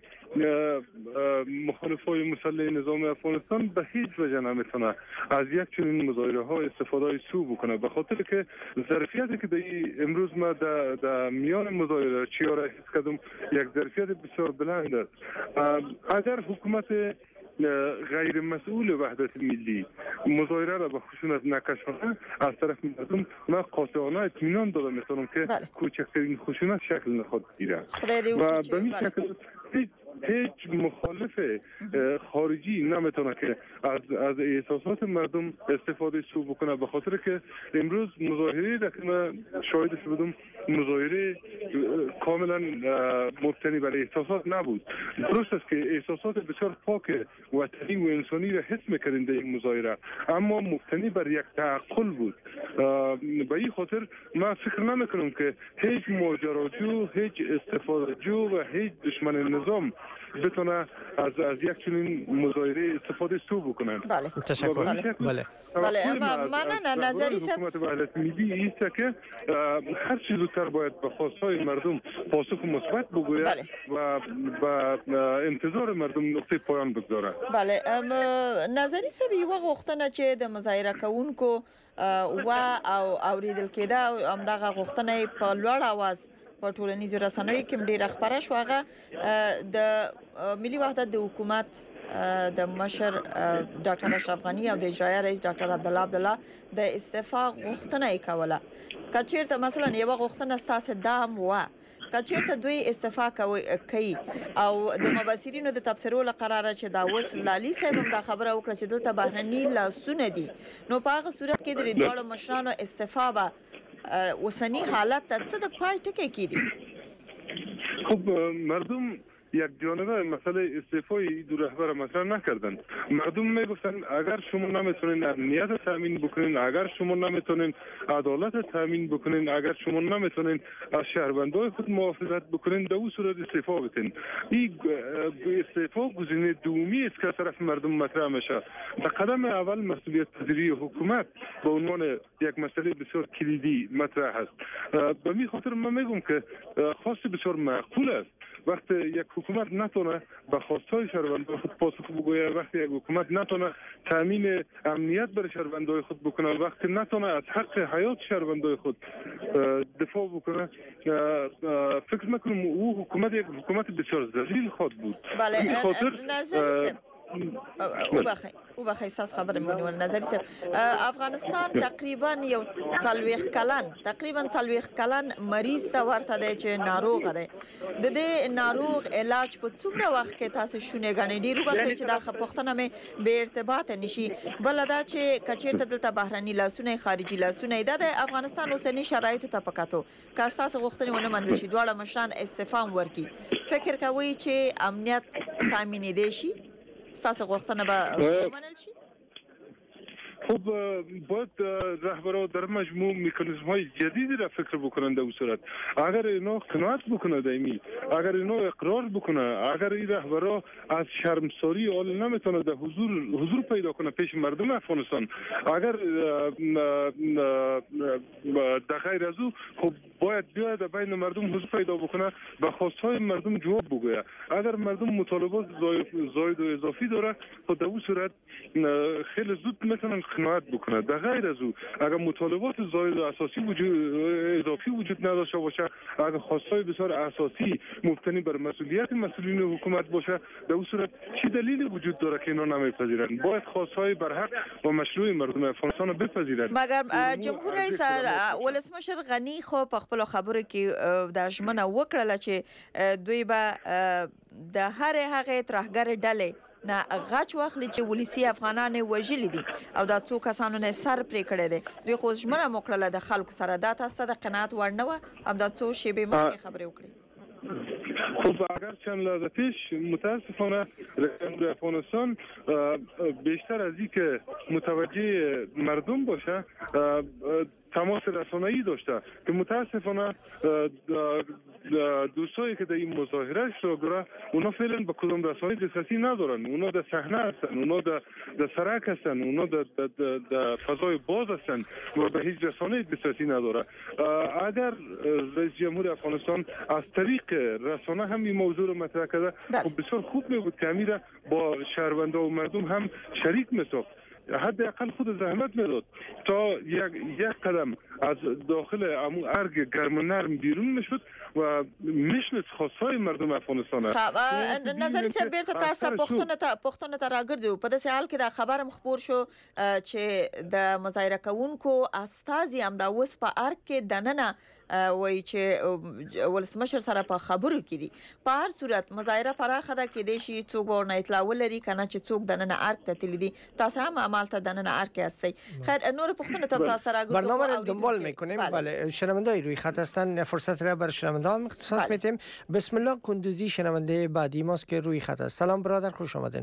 مخالفای مسلح نظام افغانستان به هیچ وجه نمیتونه از یک چنین مظاهره ها استفاده سو بکنه، به خاطر که ظرفیتی که امروز ما در میان مظاهره چیاره حس کردم یک ظرفیت بسیار بلند است. اگر حکومت غیر مسئول وحدت ملی مظاهره را به خشونت نکشانه از طرف مردم، من قاطعانه اطمینان دارم میتونم که کوچکترین خشونت شکل نخواهد گیره و به این شکل هیچ مخالف خارجی نمیتونه که از احساسات مردم استفاده سو بکنه، به خاطر که امروز مظاهره را که من شاهدش بودم مظاهره کاملا مبتنی بر احساسات نبود. درست است که احساسات بسیار پاک وطنی و انسانی را حس میکردیم در این مظاهره، اما مبتنی بر یک تعقل بود. به این خاطر من فکر نمیکنم که هیچ ماجراجو، هیچ استفاده جو و هیچ دشمن نظام بتونه از یک چنین مظاهره استفاده سو بکنن. بله تشکر. بله من نظری حکومت وحدت ملی است که هر چیز زودتر باید به خواستهای مردم پاسخ مثبت بگوید و انتظار مردم نقطه پایان بگذاره. بله نظری سبی و غوښتنه چې د مظاهره کوونکو و او اوریدل کېده همدغه غوښتنه په لوړ आवाज په ټولنیزو رسنیو کې ډېر خبره شو. هغه د ملي وحدت د حکومت د مشر ډاکټر اشرف غنی او د اجرایه رئیس ډاکټر عبدالله د استعفا غوښتنه کوله. کچیرته مثلا یو غوښتنه ستاسو دام و کچیرته دوی استعفا کوي او د مبصرینو د تبصرو لپاره چې دا وس لالي صاحب دا خبره وکړه چې دلته بهرني لاسونه دي، نو په هغه صورت کې د دوه مشرانو استعفا به اوسنی حالت ته څه د پای ټکی کیدی؟ خب مردم یک جانبه مسئله استعفای دو رهبر مطرح نکردند. مردم میگفتن اگر شما نمیتونین امنیت تامین بکنین، اگر شما نمیتونین عدالت تامین بکنین، اگر شما نمیتونین از شهروندان خود محافظت بکنین، در اون صورت استعفا بدین. این استعفا گزینه دومی است که طرف مردم مطرح میشه. در قدم اول مسئولیت پذیری حکومت به عنوان یک مسئله بسیار کلیدی مطرح است. به می خاطر من میگم که خواست بسیار معقول است وقتی یک حکومت نتونه به خواستهای شهروندان خود پاسخ بگوید، وقتی یک حکومت نتونه تامین امنیت برای شهروندان خود بکنه، وقتی نتونه از حق حیات شهروندان خود دفاع بکنه، فکر میکنم او حکومت یک حکومت بسیار ذلیل خود بود. بله نظر او بخیر اساس خبر مونیول نظری صاحب افغانستان تقریبا یو څلوېښت کلن مریض ته ورته دی چې ناروغ دی. د دې ناروغ علاج په څومره وخت کې تاسو شونې غنئ؟ ډېر وخت چې دا پوښتنه مې به ارتباط نشي. بل دا چې کچیرته دلته بهرني لاسونه خارجي لاسونه دا د افغانستان اوسنی شرایطو ته پکاتو که تاسو غوښتنې ونه منل شي دواړه مشران استفهام ورکي، فکر کوي چې امنیت تامین دی شي؟ تاسو غوښتنه به ومنل شي؟ خب باید رهبران در مجموع مکانیزم های جدیدی را فکر بکنند. در صورت اگر اینا قناعت بکنه دائمی، اگر اینا اقرار بکنه، اگر این رهبران از شرمساری آل نمیتونه در حضور پیدا کنه پیش مردم افغانستان، اگر در غیر از او خب باید بیاید بین مردم حضور پیدا بکنه، به خواستهای مردم جواب بگوید. اگر مردم مطالبات زاید و اضافی داره خب در اون صورت خیلی زود میتونن قناعت بکنه. در غیر از او اگر مطالبات زاید و اضافی وجود نداشته باشه، اگر خواستهای بسیار اساسی مبتنی بر مسئولیت مسئولین حکومت باشه، در اون صورت چی دلیلی وجود داره که اینا نمیپذیرند؟ باید خواستهای برحق و مشروع مردم افغانستان بپذیرند. مگر جمهور رئیس ولسمشر غنی خو په خپل خبرو کې د ژمنه وکړه چې دوی به د هر هغه ترهګر ډلې نه غچ واخلي چې ولسی افغانان وژلي دي او دا څو کسانو نه سر پرې کړی دی. دوی خو ژمنه وکړه د خلکو سره. دا تاسو د قناعت وړ نه وه؟ همدا څو شیبې مخکې خبرې وکړې. خب اگر چند لحظه پیش متاسفانه رئیس افغانستان بیشتر از این که متوجه مردم باشه تماس رسانه‌ای داشته که متاسفانه دوستایی که در این مظاهره اشتراک دارن اونا فعلا به کدام رسانه دسترسی ندارن. اونا در صحنه هستن، اونا در سرک هستن، اونا در فضای باز هستن و به هیچ رسانه دسترسی نداره. اگر رئیس جمهور افغانستان از طریق رسانه هم این موضوع رو مطرح کرده خب بسیار خوب می بود که امیر با شهروندان و مردم هم شریک می‌ساخت. حداقل خود زحمت میداد تا یک قدم از داخل امون ارگ گرم و نرم بیرون میشد و میشنید خواستهای مردم افغانستان. نظری صاحب بیرته تاسو پښتون ته راګرځو. په داسې حال کې دا خبر مخبور شو چې د مظاهره کوونکو استازي هم دا اوس په ارګ کې دننه وایي چې ولسمشر سره په خبرو کې دي. په هر صورت مظاهره پراخه ده، کېدای شي څوک ورنه اطلاع ولري که نه چې څوک دننه ارګ ته تللی دي. تاسو هم همالته دننه ارګ کې هستئ. خیر نور پوښتنه ته تاسو راګرځو. برنامه را دنبال میکنیم. بله شنوندای روی خط هستن، فرصت را بر شنوندان اختصاص میدیم. بسم الله کندوزی شنونده بعدی ماست که روی خط است. سلام برادر، خوش آمدین.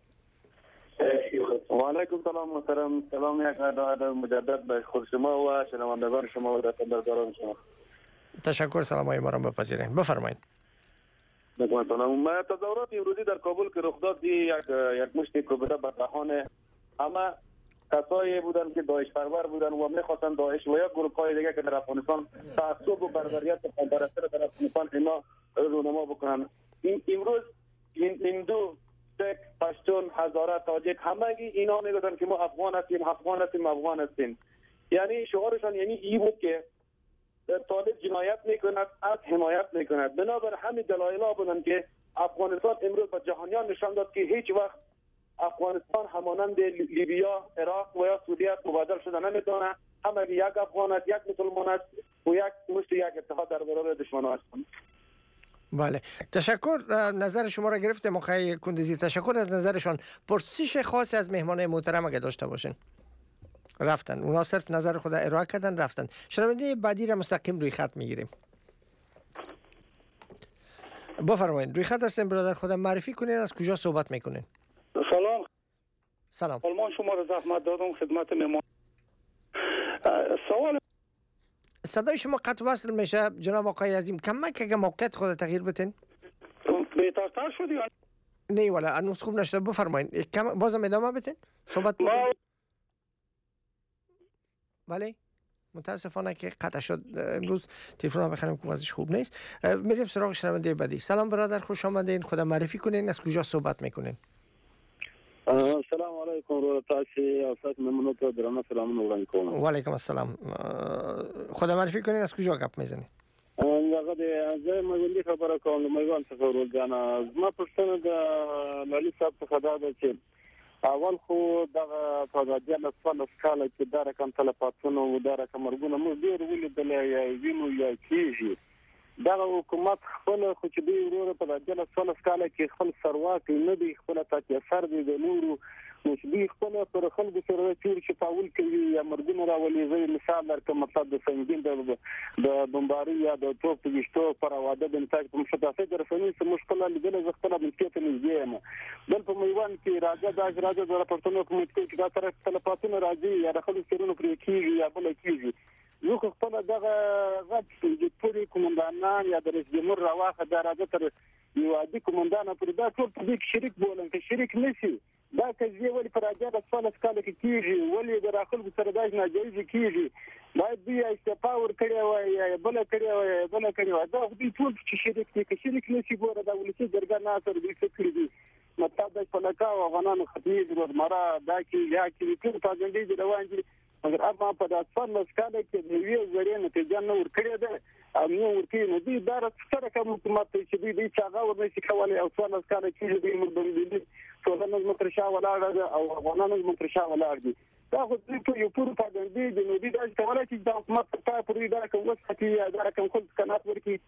و علیکم سلام محترم. سلام یک مجدد به خود شما و شنوندگان شما و دستاندرکاران شما. تشکر. سلامای ما را بپذیرین. بفرمایید. ما تظاهرات امروزی در کابل که رخ داد یک مشت کوبیده بدبخانه همه کسایی بودن که داعش پرور بودن و میخواستن داعش و یا گروه های دیگه که در افغانستان تعصب و بربریت پرستر در افغانستان اینا رونما بکنن. امروز هندو، سک، پشتون، هزاره، تاجیک همگی اینا میگفتن که ما افغان هستیم. یعنی شعارشان یعنی ای بود که طالب جنایت میکند از حمایت میکند. بنابر همین دلایل بودن که افغانستان امروز به جهانیان نشان داد که هیچ وقت افغانستان همانند لیبیا، عراق و یا سوریه مبادل شده نمیتونه. همه یک افغان است، یک مسلمان است و یک اتحاد در برابر دشمن هستند. بله تشکر. نظر شما را گرفتم آقای کندوزی. تشکر از نظرشان. پرسش خاصی از مهمان محترم اگه داشته باشین. رفتن اونا صرف نظر خود ارائه کردن رفتن. شنونده بعدی را مستقیم روی خط میگیریم. بفرمایید. روی خط هستین برادر، خودم معرفی کنین، از کجا صحبت میکنین؟ سلام. سلمان شما را زحمت دادم خدمت مهمان. سوال صدای شما قطع وصل میشه جناب آقای عظیم. کمک اگه موقعیت خود تغییر بتین. بهترتر شد یا نه ولی هنوز خوب نشده. بفرمایید. بازم ادامه بتین صحبت بکنین. بله متاسفانه که قطع شد. امروز تلفن ها بخریم که وضعش خوب نیست. میریم سراغ شنونده بعدی. سلام برادر، خوش آمدین. خدا معرفی کنین، از کجا صحبت میکنین؟ السلام علیکم و تاسو اوسات ممنون ته درنه سلامونه وړاندې کوم. و علیکم السلام. خدا معرفی کنین، از کجا گپ میزنین؟ هغه د زه مې خبره کوم میوان څخه ورځانه ما پښتنه د لالي صاحب څخه دا ده چې اول خو دغه فضادیه له څو کال کې دا رقم تلفاتونه او دا رقم مرګونه مو ډیر ولیدل یا وینو یا کیږي. دغه حکومت خپل خو چې دی ورور په دغه له څو کال کې خپل ثروت نه دی خپل تاکي سر دی د نورو مشبي خپل پر خلکو سره چې پاول کوي یا مرګونه راولي. زي مثال درکړم مطلب د سنگین د بمباري یا د توپ وشتو پر واده د انتاج په مشترکه درفني سم مشکل لیدل زه خپل ملکیت نږدې یم. بل په میوان کې راځه د راپورټونو کوم چې دا تر تلفاتونه راځي یا د خلکو سرونو پرې کیږي یا بل کیږي. یو خپل دغه غټ د پوری کومندانان یا د رئیس جمهور راواخه د راځه تر یو عادي کومندان پر دا ټول په دې شریک بولن کې شریک نشي. دا کږي ولې پر راځه د څوال سکاله کې کیږي ولې د راخل سره داج ناجایز کیږي. باید بیا استفاور کړی وای یا بل کړی وای دا دې ټول چې شریک دي کې شریک نشي ګوره دا ولې درګه ناصر دې څه کړی دي مطلب د فلکا او غنانو خدمت ورمره دا کې یا کې ټول پاګنډي دي روان دي مگر اما په داسې مسکاله کې د ویو زړې نتیجه نه ورکړې ده او نو ورکې نه دي دا سره کوم حکومت چې دوی د چاغه ورنشي کولای او څو مسکاله کې دوی مردم دي ټولنه مترشا ولاړه او غوانانه مترشا ولاړ دي. دا خو دوی یو پور پاګنډي دي نو دوی دا کولای چې د حکومت په پرې دا کوم وساتي دا کوم خپل قناعت ورکړي.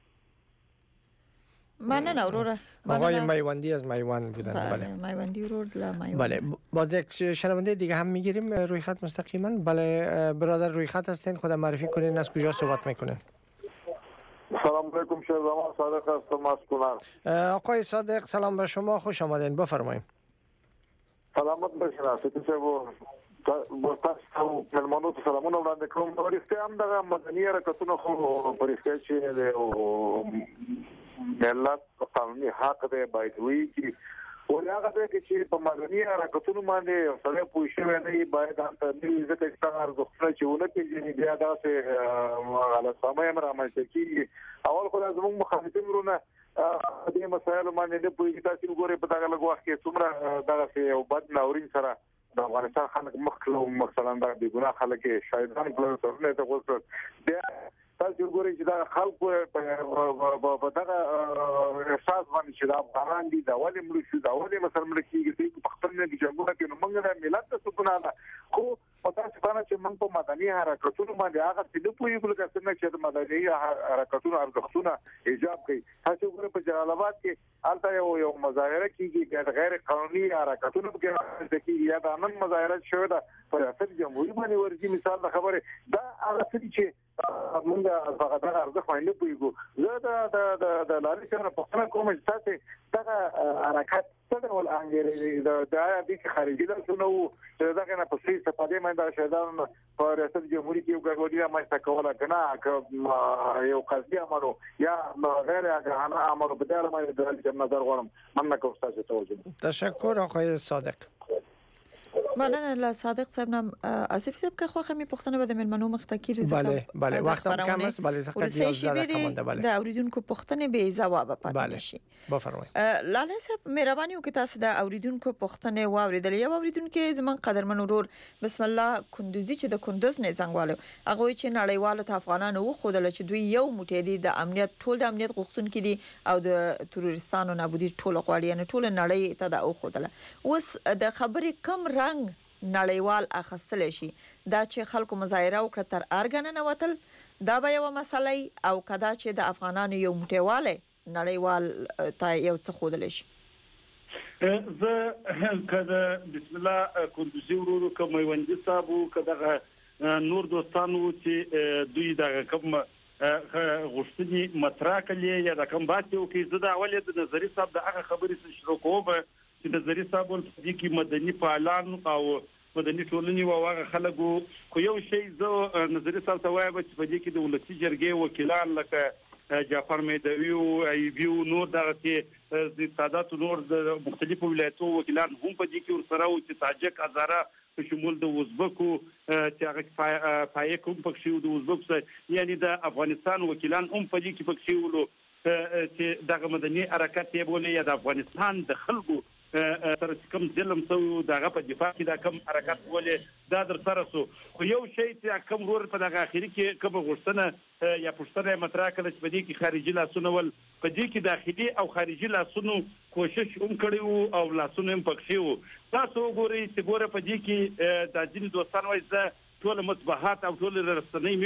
مننه اوروره. آقای میوندی از میوند بودن. بله میوندی رو لا میوند. بله باز یک شنونده دیگه هم میگیریم روی خط مستقیما. بله برادر روی خط هستین، خدا معرفی کنین، از کجا صحبت میکنین؟ سلام علیکم شیخ زمان صادق هستم از کنر. آقای صادق سلام به شما، خوش آمدین، بفرمایید. سلامت باشین. اساتی با تاسو ملمانو ته سلامونه وړاندې کوم. ورسته هم دغه مدني حرکتونو خو پرېښه چې ملت قانوني حق دی باید وي چې ولغه دې چې په مدني حرکتونو باندې سره پوښتنه نه باید هم ته دې ځکه چې تاسو غوښتنه چې ونه کې بیا دا څه علي سمای مرامه چې اول خو زموږ مخالفین ورونه دې مسایل باندې د پوښتنه تاسو ګوري په دغه لږ وخت کې څومره دغه یو بد ناورین سره د افغانستان خلک مخکلو مثلا د ګناه خلک شاهدان کول سره ته غوښتل تاسو ګورئ چې دا خلکو په دغه احساس باندې چې دا افغانان دي دا ولې مړ شي دا ولې مثلا مړ کیږي په خپل نه کې جنګونه کوي نو موږ د ملت ته سپنا ده خو په تاسو باندې چې موږ په مدني حرکتونو باندې هغه څه په یو بل کې څنګه چې د مدني حرکتونو ارزښتونه ایجاب کوي. تاسو ګورئ په جلال آباد کې البته یو مظاهره کیږي د غیر قانوني حرکتونو کې د یا د امن مظاهره شوه د ریاست جمهوریت باندې ورګي مثال د خبره دا هغه څه چې موږ هغه د ارزښت باندې پویګو. زه د لاري سره په خپل کوم چې تاسو دغه حرکت څه ول انګریزي د دې خارجي درسونه وو چې دغه نه په سیسه په دې باندې شهدان په ریاست جمهوریت کې یو ګډوډي ما څه کوله کنه یو قضیه امرو یا غیر هغه امرو په دې باندې د نظر غواړم. مننه کوم تاسو ته. تشکر آقای صادق. مننه لا صادق صاحب نام آصف صاحب که خو خمی پختنه بده ملمنو مختکی رو بله وقتم کم است. بله زخم 11 دقیقه بله د اوریدونکو پختنه به جواب پاتې شي. بفرمایید. لاله صاحب مهرباني وکړئ تاسو د اوریدونکو پختنه واوریدل یا اوریدونکو زمون قدرمن ورور بسم الله کندوزی چې د کندوز نه زنګوالو هغه چې نړیوالو ته افغانانو خودل چې دوی یو موټی دي د امنیت ټول د امنیت غوښتونکو دي او د تروریستانو نابودی ټول غواړي نه ټول نړۍ ته دا خودل. اوس د خبرې کم رنګ نړیوال اخستل شي دا چې خلکو مظاهره وکړه تر ارګن نه وتل دا به یو مسله او کدا چې د افغانانو یو موټیواله نړیوال ته یو څه خودل شي. زه کله بسم الله کندوزي ورو کوم وندي صاحب کله نور دوستانو چې دوی دا کوم غوښتنې مطرح کړي یا د کوم باسي او کې زه د اولې د نظری صاحب د هغه خبرې شروع کوم چې نظری صاحب ول دي کې مدني فعالان او مدني ټولنې او هغه خلکو خو یو شی زه نظری صاحب ته وایم چې په دې کې د ولسی جرګې وکیلان لکه جعفر میدوی او ایوبی نور دغه د سادات نور د مختلفو ولایتونو وکیلان هم په دې کې ورسره او چې تاجک هزاره په شمول د ازبکو چې هغه پایې کوم پکښې د ازبک سره یعنی د افغانستان وکیلان هم په دې کې پکښې ولو چې دغه مدني حرکت یې بولي یا د افغانستان د خلکو سره کوم ظلم سو دغه په دفاع کې دا کوم حرکت ولې دا در سره سو خو یو شی چې کوم ور په دغه اخیری کې کوم غوښتنه یا پښتنه مطرح کړي چې په دې کې خارجي لاسونه ول په دې کې داخلي او خارجي لاسونو کوشش هم کړی او لاسونه هم پکښې وو تاسو وګورئ چې ګوره په دې کې د ځینې دوستان وایي چې ټول مطبوعات او ټول رسنۍ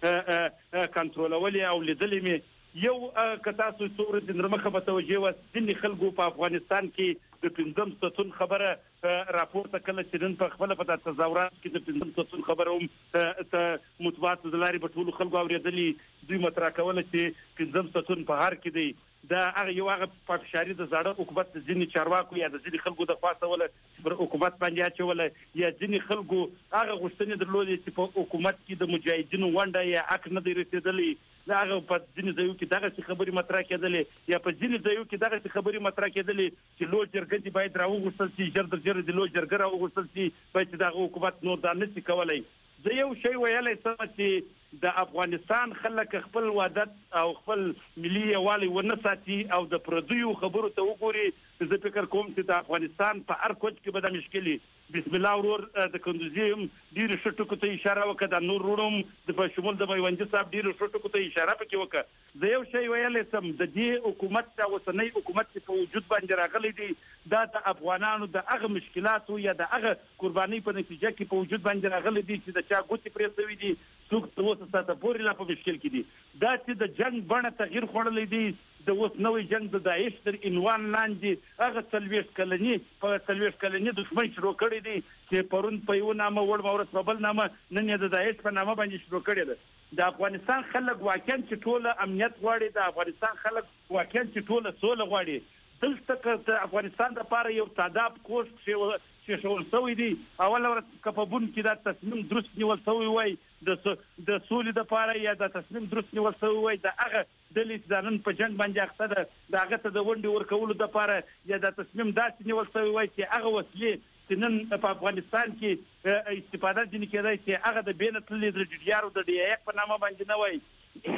هم کنټرولولې او لیدلې مې یو کتاسو څوره د نرمخه په توجه و ځینې خلکو په افغانستان کې د 15 ستون خبره راپورته کړه چې نن په خپل په تظاهرات کې د 15 ستون خبره هم مطبوعات د لاري په ټولو خلکو اوریدلې دوی مطرح کوله چې 15 ستون په هر کې دی دا هغه یو هغه پاکشاري د زړه حکومت د ځینې چارواکو یا د ځینې خلکو د خاصه ولا پر حکومت باندې اچول یا ځینې خلکو هغه غوښتنې درلودې چې په حکومت کې د مجاهدینو ونډه یا حق نه دی رسیدلې هغه په ځینې ځایو کې دغه خبرې مطرح کېدلې یا په ځینې ځایو کې دغه خبرې مطرح کېدلې چې لوی جرګه دی باید راوغوښتل شي ژر د ژر د لوی جرګه راوغوښتل شي باید دغه حکومت نور دا نشي کولای زه یو شی ویلای سم چې د افغانستان خلک خپل وحدت او خپل ملي یوالي ونه ساتي او د پردیو خبرو ته وګوري زه فکر کوم چې د افغانستان په هر کوچ کې به د مشکلي بسم الله ورور د کندوزي ډیر شټکو ته اشاره وکړه د نور روم د شمول د میوندي صاحب ډیر شټکو ته اشاره پکې وکړه زه یو شی ویلای سم د دې حکومت او وسنۍ حکومت په وجود باندې راغلي دي دا د افغانانو د هغه مشکلاتو یا د هغه قرباني په نتیجه کې په وجود باندې راغلي دي چې د چا ګوتې پرې شوي دي څوک اوس ساته پورې لا په مشکل کې دي دا چې د جنگ بڼه تغییر خوړلې دي د اوس نوې جنگ د داعش تر عنوان لاندې هغه 40 کلنې دښمن شروع کړی دي چې پرون په یو نامه وړ مورس په بل نامه نن د داعش په نامه باندې شروع کړی دی د افغانستان خلک واقعا چې ټول امنیت غواړي د افغانستان خلک واقعا چې ټول سوله غواړي دلته د افغانستان لپاره یو تعداد کوشش چې شول سوی دی اول ورځ کپبون کې دا تصمیم درست نیول سوی وای د سولې لپاره یا د تصمیم درست نیول سوی وای د هغه د لیدانن په جنگ باندې اخته ده هغه ته د ونډې ورکول لپاره یا د تصمیم داسې نیول سوی وای چې هغه وسلې چې نن په افغانستان کې استفاده دي کېدای چې هغه د بین تللي د جډیارو د ډیاک په نامه باندې نه وای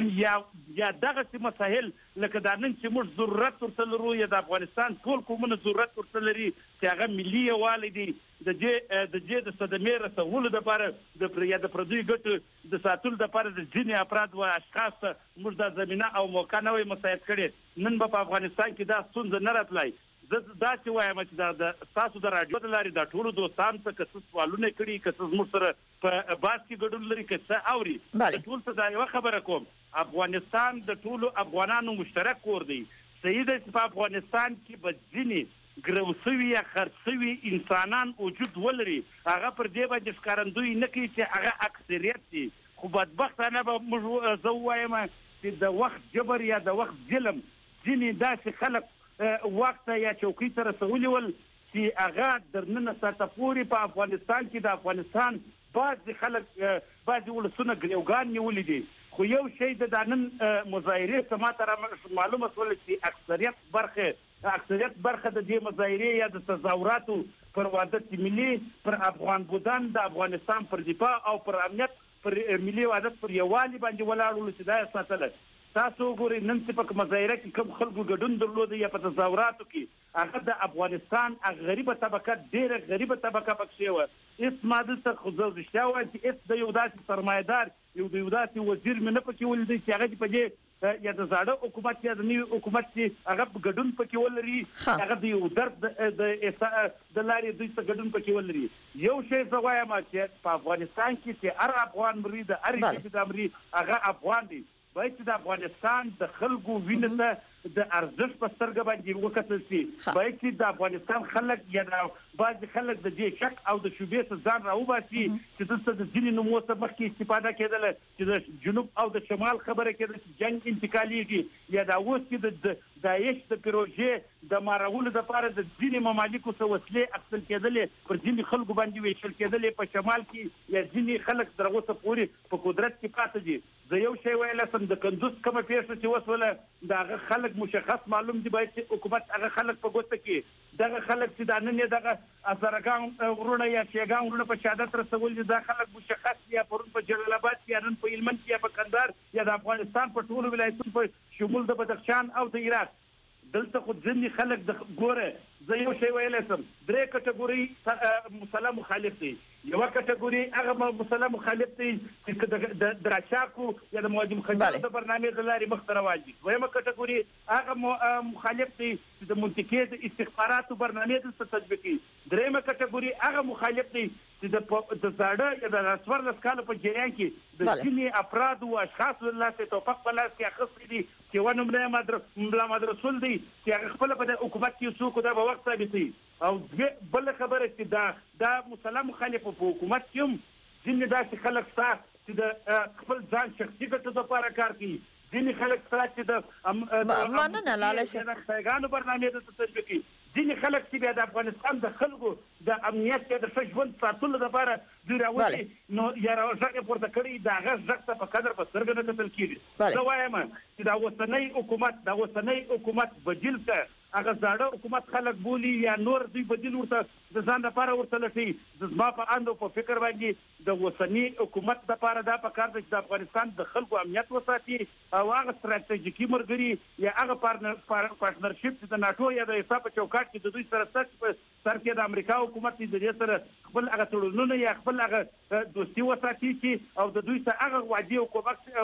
یا دغه مسائل لکه دا نن چې موږ ضرورت ورته لرو یا د افغانستان ټول قومونه ضرورت ورته لري چې هغه ملي یووالی دی د دې د صدمې رسولو لپاره د پردیو ګټو د ساتلو لپاره د ځینې افراد او اشخاص موږ د زمينه او موقع نوې مساعد کړي نن په افغانستان کې دا ستونزه نه راتلای دا چې وایم چې د تاسو د رادیو د لارې د ټولو دوستانو ته که څه سوالونه کړي که څه زموږ سره په باس کې ګډون لري که څه اوري ټول ته دا یوه خبره کوم افغانستان د ټولو افغانانو مشترک کور دی صحیح ده چې په افغانستان کې به ځینې ګروسوي یا خرڅوي انسانان وجود ولري هغه پر دې باندې ښکارندوی نه کوي چې هغه اکثریت دي خو بدبختانه به موږ زه ووایم چې د وخت جبر یا د وخت ظلم ځینې داسې خلک وخت یا چوکۍ ته رسولي ول چې هغه درننه ساته پورې په افغانستان کې د افغانستان بعضې خلک بعضې ولسونه ګریوګان نیولي دي خو یو شی د نن مظاهرې څه ماته معلومه شوله چې اکثریت برخه د دې مظاهرې یا د تظاهراتو پر وحدت ملي پر افغان بودن د افغانستان پر دفاع او پر امنیت پر ملي وحدت پر یووالي باندې ولاړ ول چې دا یې ساتله تاسو وګورئ نن چې په مظاهره کې کوم خلکو ګډون درلود یا په تظاهراتو کې هغه د افغانستان غریبه طبقه ډېره غریبه طبقه پکښې وه هېڅ ماده ته خو زه رښتیا وایم چې هېڅ د یو داسې سرمایهدار یو داسې وزیر مې نه پکې ولیدی چې هغه په دې یا د زاړه حکومت یا د نوي حکومت چې هغه ګډون پکې ولري هغه د یو درد د لارې دوی ته ګډون پکې ولري یو شی زه وایم چې په افغانستان کې چې هر افغان مري د هرې ژبې د مري هغه افغان دی باید چې د افغانستان د خلکو وینه ته د ارزښت په سترګه باندې وکتل شي باید چې د افغانستان خلک یا بعض خلک د دې شک او د شوبې څخه ځان راوباسي چې دلته د ځینې نومو څخه مخکې استفاده کېدله چې د جنوب او د شمال خبره کېده چې جنگ انتقالېږي یا دا اوس چې د داعش د پروژې د مارولو لپاره د ځینې ممالکو څخه وسلې اخیستل کېدلې پر ځینې خلکو باندې ویشل کېدلې په شمال کې یا ځینې خلک تر اوسه پورې په قدرت کې پاتې دي. زه یو شی ویلی سم د کندوز کومه پیښه چې وسوله د هغه خلک مشخص معلوم دي باید چې حکومت هغه خلک په ګوته کې دغه خلک چې دا نن یې دغه ازرګان وروڼه یا شیګان وروڼه په شهادت رسول دي دا خلک مشخص دي یا پرون په جلال آباد کې یا نن په هلمند کې یا په کندهار یا د افغانستان په ټولو ولایتونو په شمول د بدخشان او د عراق دلته خو ځینې خلک د ګوره زه یو شی ویلی سم 3 کټګوري مسله مخالف دي. یوه کټګوري هغه مسله مخالف دي چې د راچاکو یا د مهاجم خلیل د برنامې د لارې مخته روان دي. دویمه کټګوري هغه مخالف دي چې د منطقې د استخباراتو برنامې دلته تطبیقي. درېیمه کټګوري هغه مخالف دي چې د زاړه یا د 14 کالو په جریان کې د ځینې افرادو او اشخاصو له لاسه توپک په لاس کې اخیستي دي چې ونه ملا مدرسول دي چې هغه خپله په حکومت کې څوک دا به وخت ثابتوي. او بله خبره چې دا مسله مخالفه په حکومت کې هم ځینې داسې خلک شته چې د خپل ځان شخصي ګټو لپاره کار کوي. ځینې خلک شته چې د مننه لاله صاحب د خیګانو برنامې د تطبیقي. ځینې خلک چې بیا د افغانستان د خلکو د امنیت یا د ښه ژوند ساتلو لپاره دوی راوځي نو یا غږ یې پورته کړي د هغه غږ ته په قدر په سترګه نه کتل کېږي. زه وایم چې دا اوسنی حکومت بدیل ته هغه زاړه حکومت خلک بولي یا نور دوی بدیل ورته د ځان لپاره ورته لټوي. زما په اند او په فکر باندې د اوسني حکومت لپاره دا پکار ده چې د افغانستان د خلکو امنیت وساتي او هغه ستراتیژیکي ملګري یا هغه پارتنرشپ چې د ناټو یا د ایسا په چوکاټ کې د دوی سره سر کې د امریکا حکومت د دې سره خپل هغه تړونونه یا خپل هغه دوستي وساتي چې او د دوی سره هغه وعدې او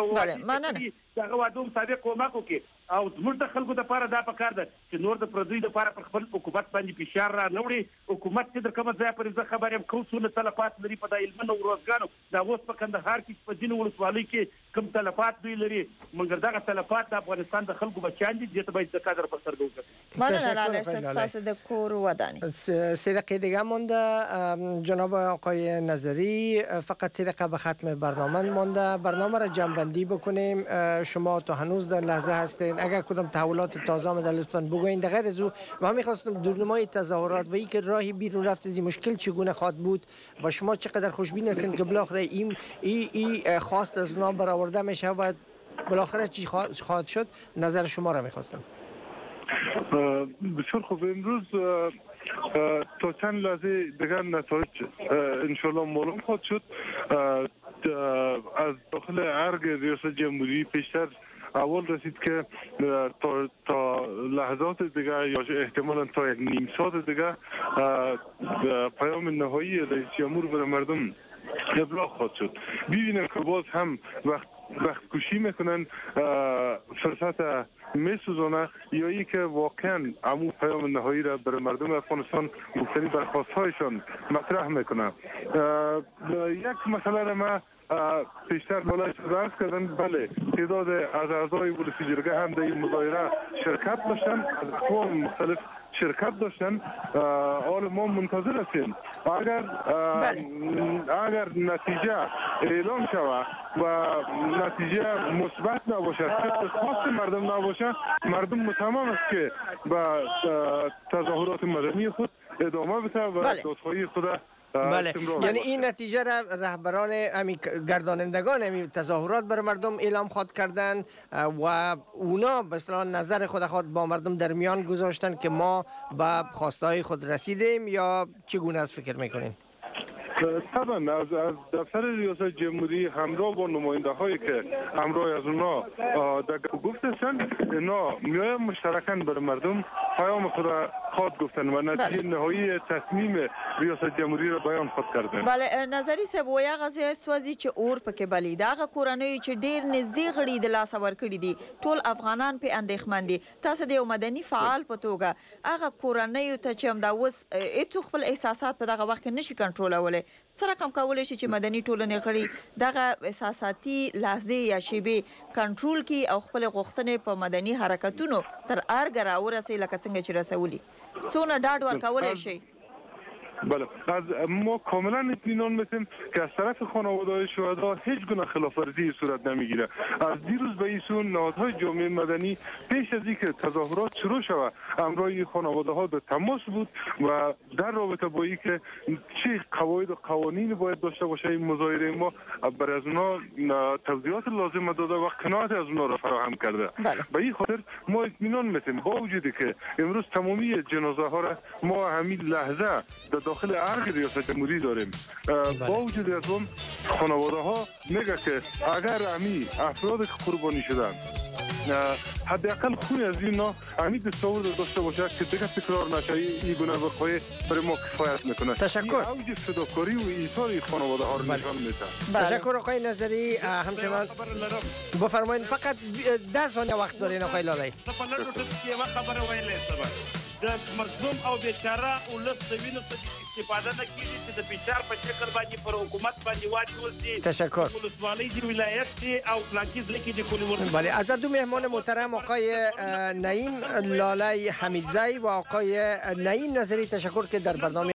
کومک هغه وعدو مطابق کومک وکړي. او زموږ د خلکو لپاره دا پکار ده چې نور د پردوی لپاره پر خپل حکومت باندې فشار را نه وړي. حکومت چې د کومه ځای پورې زه خبر یم کوم څونه تلفات لري په د هلمند او روزګانو دا اوس په کندهار کې په ځینو ولسوالیو کې کوم تلفات دوی لري مګر دغه تلفات د افغانستان د خلکو بچیان دي چې باید د قدر په سترګه وکړي. مننه لاله صاحب ساس د کور ودانی 3 دقیقه دیگه مونده جناب آقای نظری فقط 3 دقیقه به ختم برنامه مونده. برنامه را جمع‌بندی بکنیم. شما تا هنوز در لحظه هستین اگر کدام تحولات تازه آمده لطفاً بگوین. غیر از او من می‌خواستم دورنمای تظاهرات و اینکه راهی بیرون رفت از این مشکل چگونه خواهد بود و شما چقدر خوشبین هستین که بالاخره این خواست از اونها برآورده میشه و بالاخره چی خواهد شد؟ نظر شما را می‌خواستم. بسیار خوب. امروز تا چند لحظه دیگر نتایج انشالله معلوم خواهد شد. از داخل ارگ ریاست جمهوری پیشتر اول رسید که تا لحظات دیگر یا احتمالا تا یک نیم ساعت دیگر پیام نهایی رئیس جمهور به مردم ابلاغ خواهد شد. ببینیم که باز هم وقت کشی میکنن فرصت میسوزانه یا ای که واقعا عمو پیام نهایی را بر مردم افغانستان گفتنی برخواست هایشان مطرح میکنه. یک مسئله را ما پیشتر بالای عرض کردن بله تعداد از اعضای ولسی جرگه هم در این مظاهره شرکت داشتن از اقوام مختلف شرکت داشتن. حال ما منتظر هستیم اگر نتیجه اعلام شود و نتیجه مثبت نباشد خواست مردم نباشد مردم مصمم است که با تظاهرات مدنی خود ادامه بده و دادخواهی خود. بله یعنی این نتیجه را رهبران گردانندگان تظاهرات بر مردم اعلام خواهد کردن و اونا به اصطلاح نظر خود با مردم در میان گذاشتن که ما به خواستهای خود رسیدیم یا چگونه از فکر میکنین؟ طبعا از دفتر ریاست جمهوری همراه با نماینده هایی که همراه از اونا گفتن اینا میایم مشترکاً بر مردم پیام خود را خواهد گفتن و نتیجه نهایی تصمیم ریاست جمهوری را بیان خود کردن. بله نظری صاحب ویا غزه سوځي چې اور پکې بلی داغه کورنۍ چې ډیر نږدې غړي د لاس ور کړی دي ټول افغانان په اندېښمن دي. تاسو د یو مدني فعال په توګه هغه کورنۍ ته چې هم دا وس هیڅ خپل احساسات په دغه وخت کې نشي کنټرولولای څه رقم کولای شي چې مدني ټولنې غړي دغه احساساتي لحظې یا شیبې کنټرول کی او خپل غوښتنې په مدني حرکتونو تر ارګ راورسي لکه څنګه چې رسولي څونه ډاډ ورکولای شي؟ بله از ما کاملا اطمینان میتیم که از طرف خانواده شهدا هیچ گونه خلاف‌ورزی صورت نمیگیره. از دیروز به این سو نهادهای جامعه مدنی پیش از اینکه تظاهرات شروع شود همراه خانواده ها به تماس بود و در رابطه با اینکه چه قواعد و قوانین باید داشته باشه این مظاهره ما برای از اونها توضیحات لازم داده و قناعت از اونها را فراهم کرده. به این خاطر ما اطمینان میتیم با وجودی که امروز تمامی جنازه ها را ما همین لحظه داخل ارگ ریاست جمهوری داریم. با وجود از اون خانواده ها میگه که اگر امی افراد که قربانی شدن حداقل خون از اینا امی دستاورد داشته باشه که دیگه تکرار نشه این گونه وقایع برای ما کفایت میکنه. تشکر. اوج فداکاری و ایثار خانواده ها رو نشان میده. تشکر آقای نظری. همچنان بفرمایید فقط 10 ثانیه وقت دارین آقای لالایی. د مظلوم او بیچاره ولس د وینو استفاده نه کیږي چې د فشار په شکل باندې پر حکومت باندې واچول شي. تشکر. ولسوالۍ دی ولایت دی او پلاکیز لکه د کلی بله از دو مهمان محترم آقای نعیم لالای حمیدزی و آقای نعیم نظری تشکر که در برنامه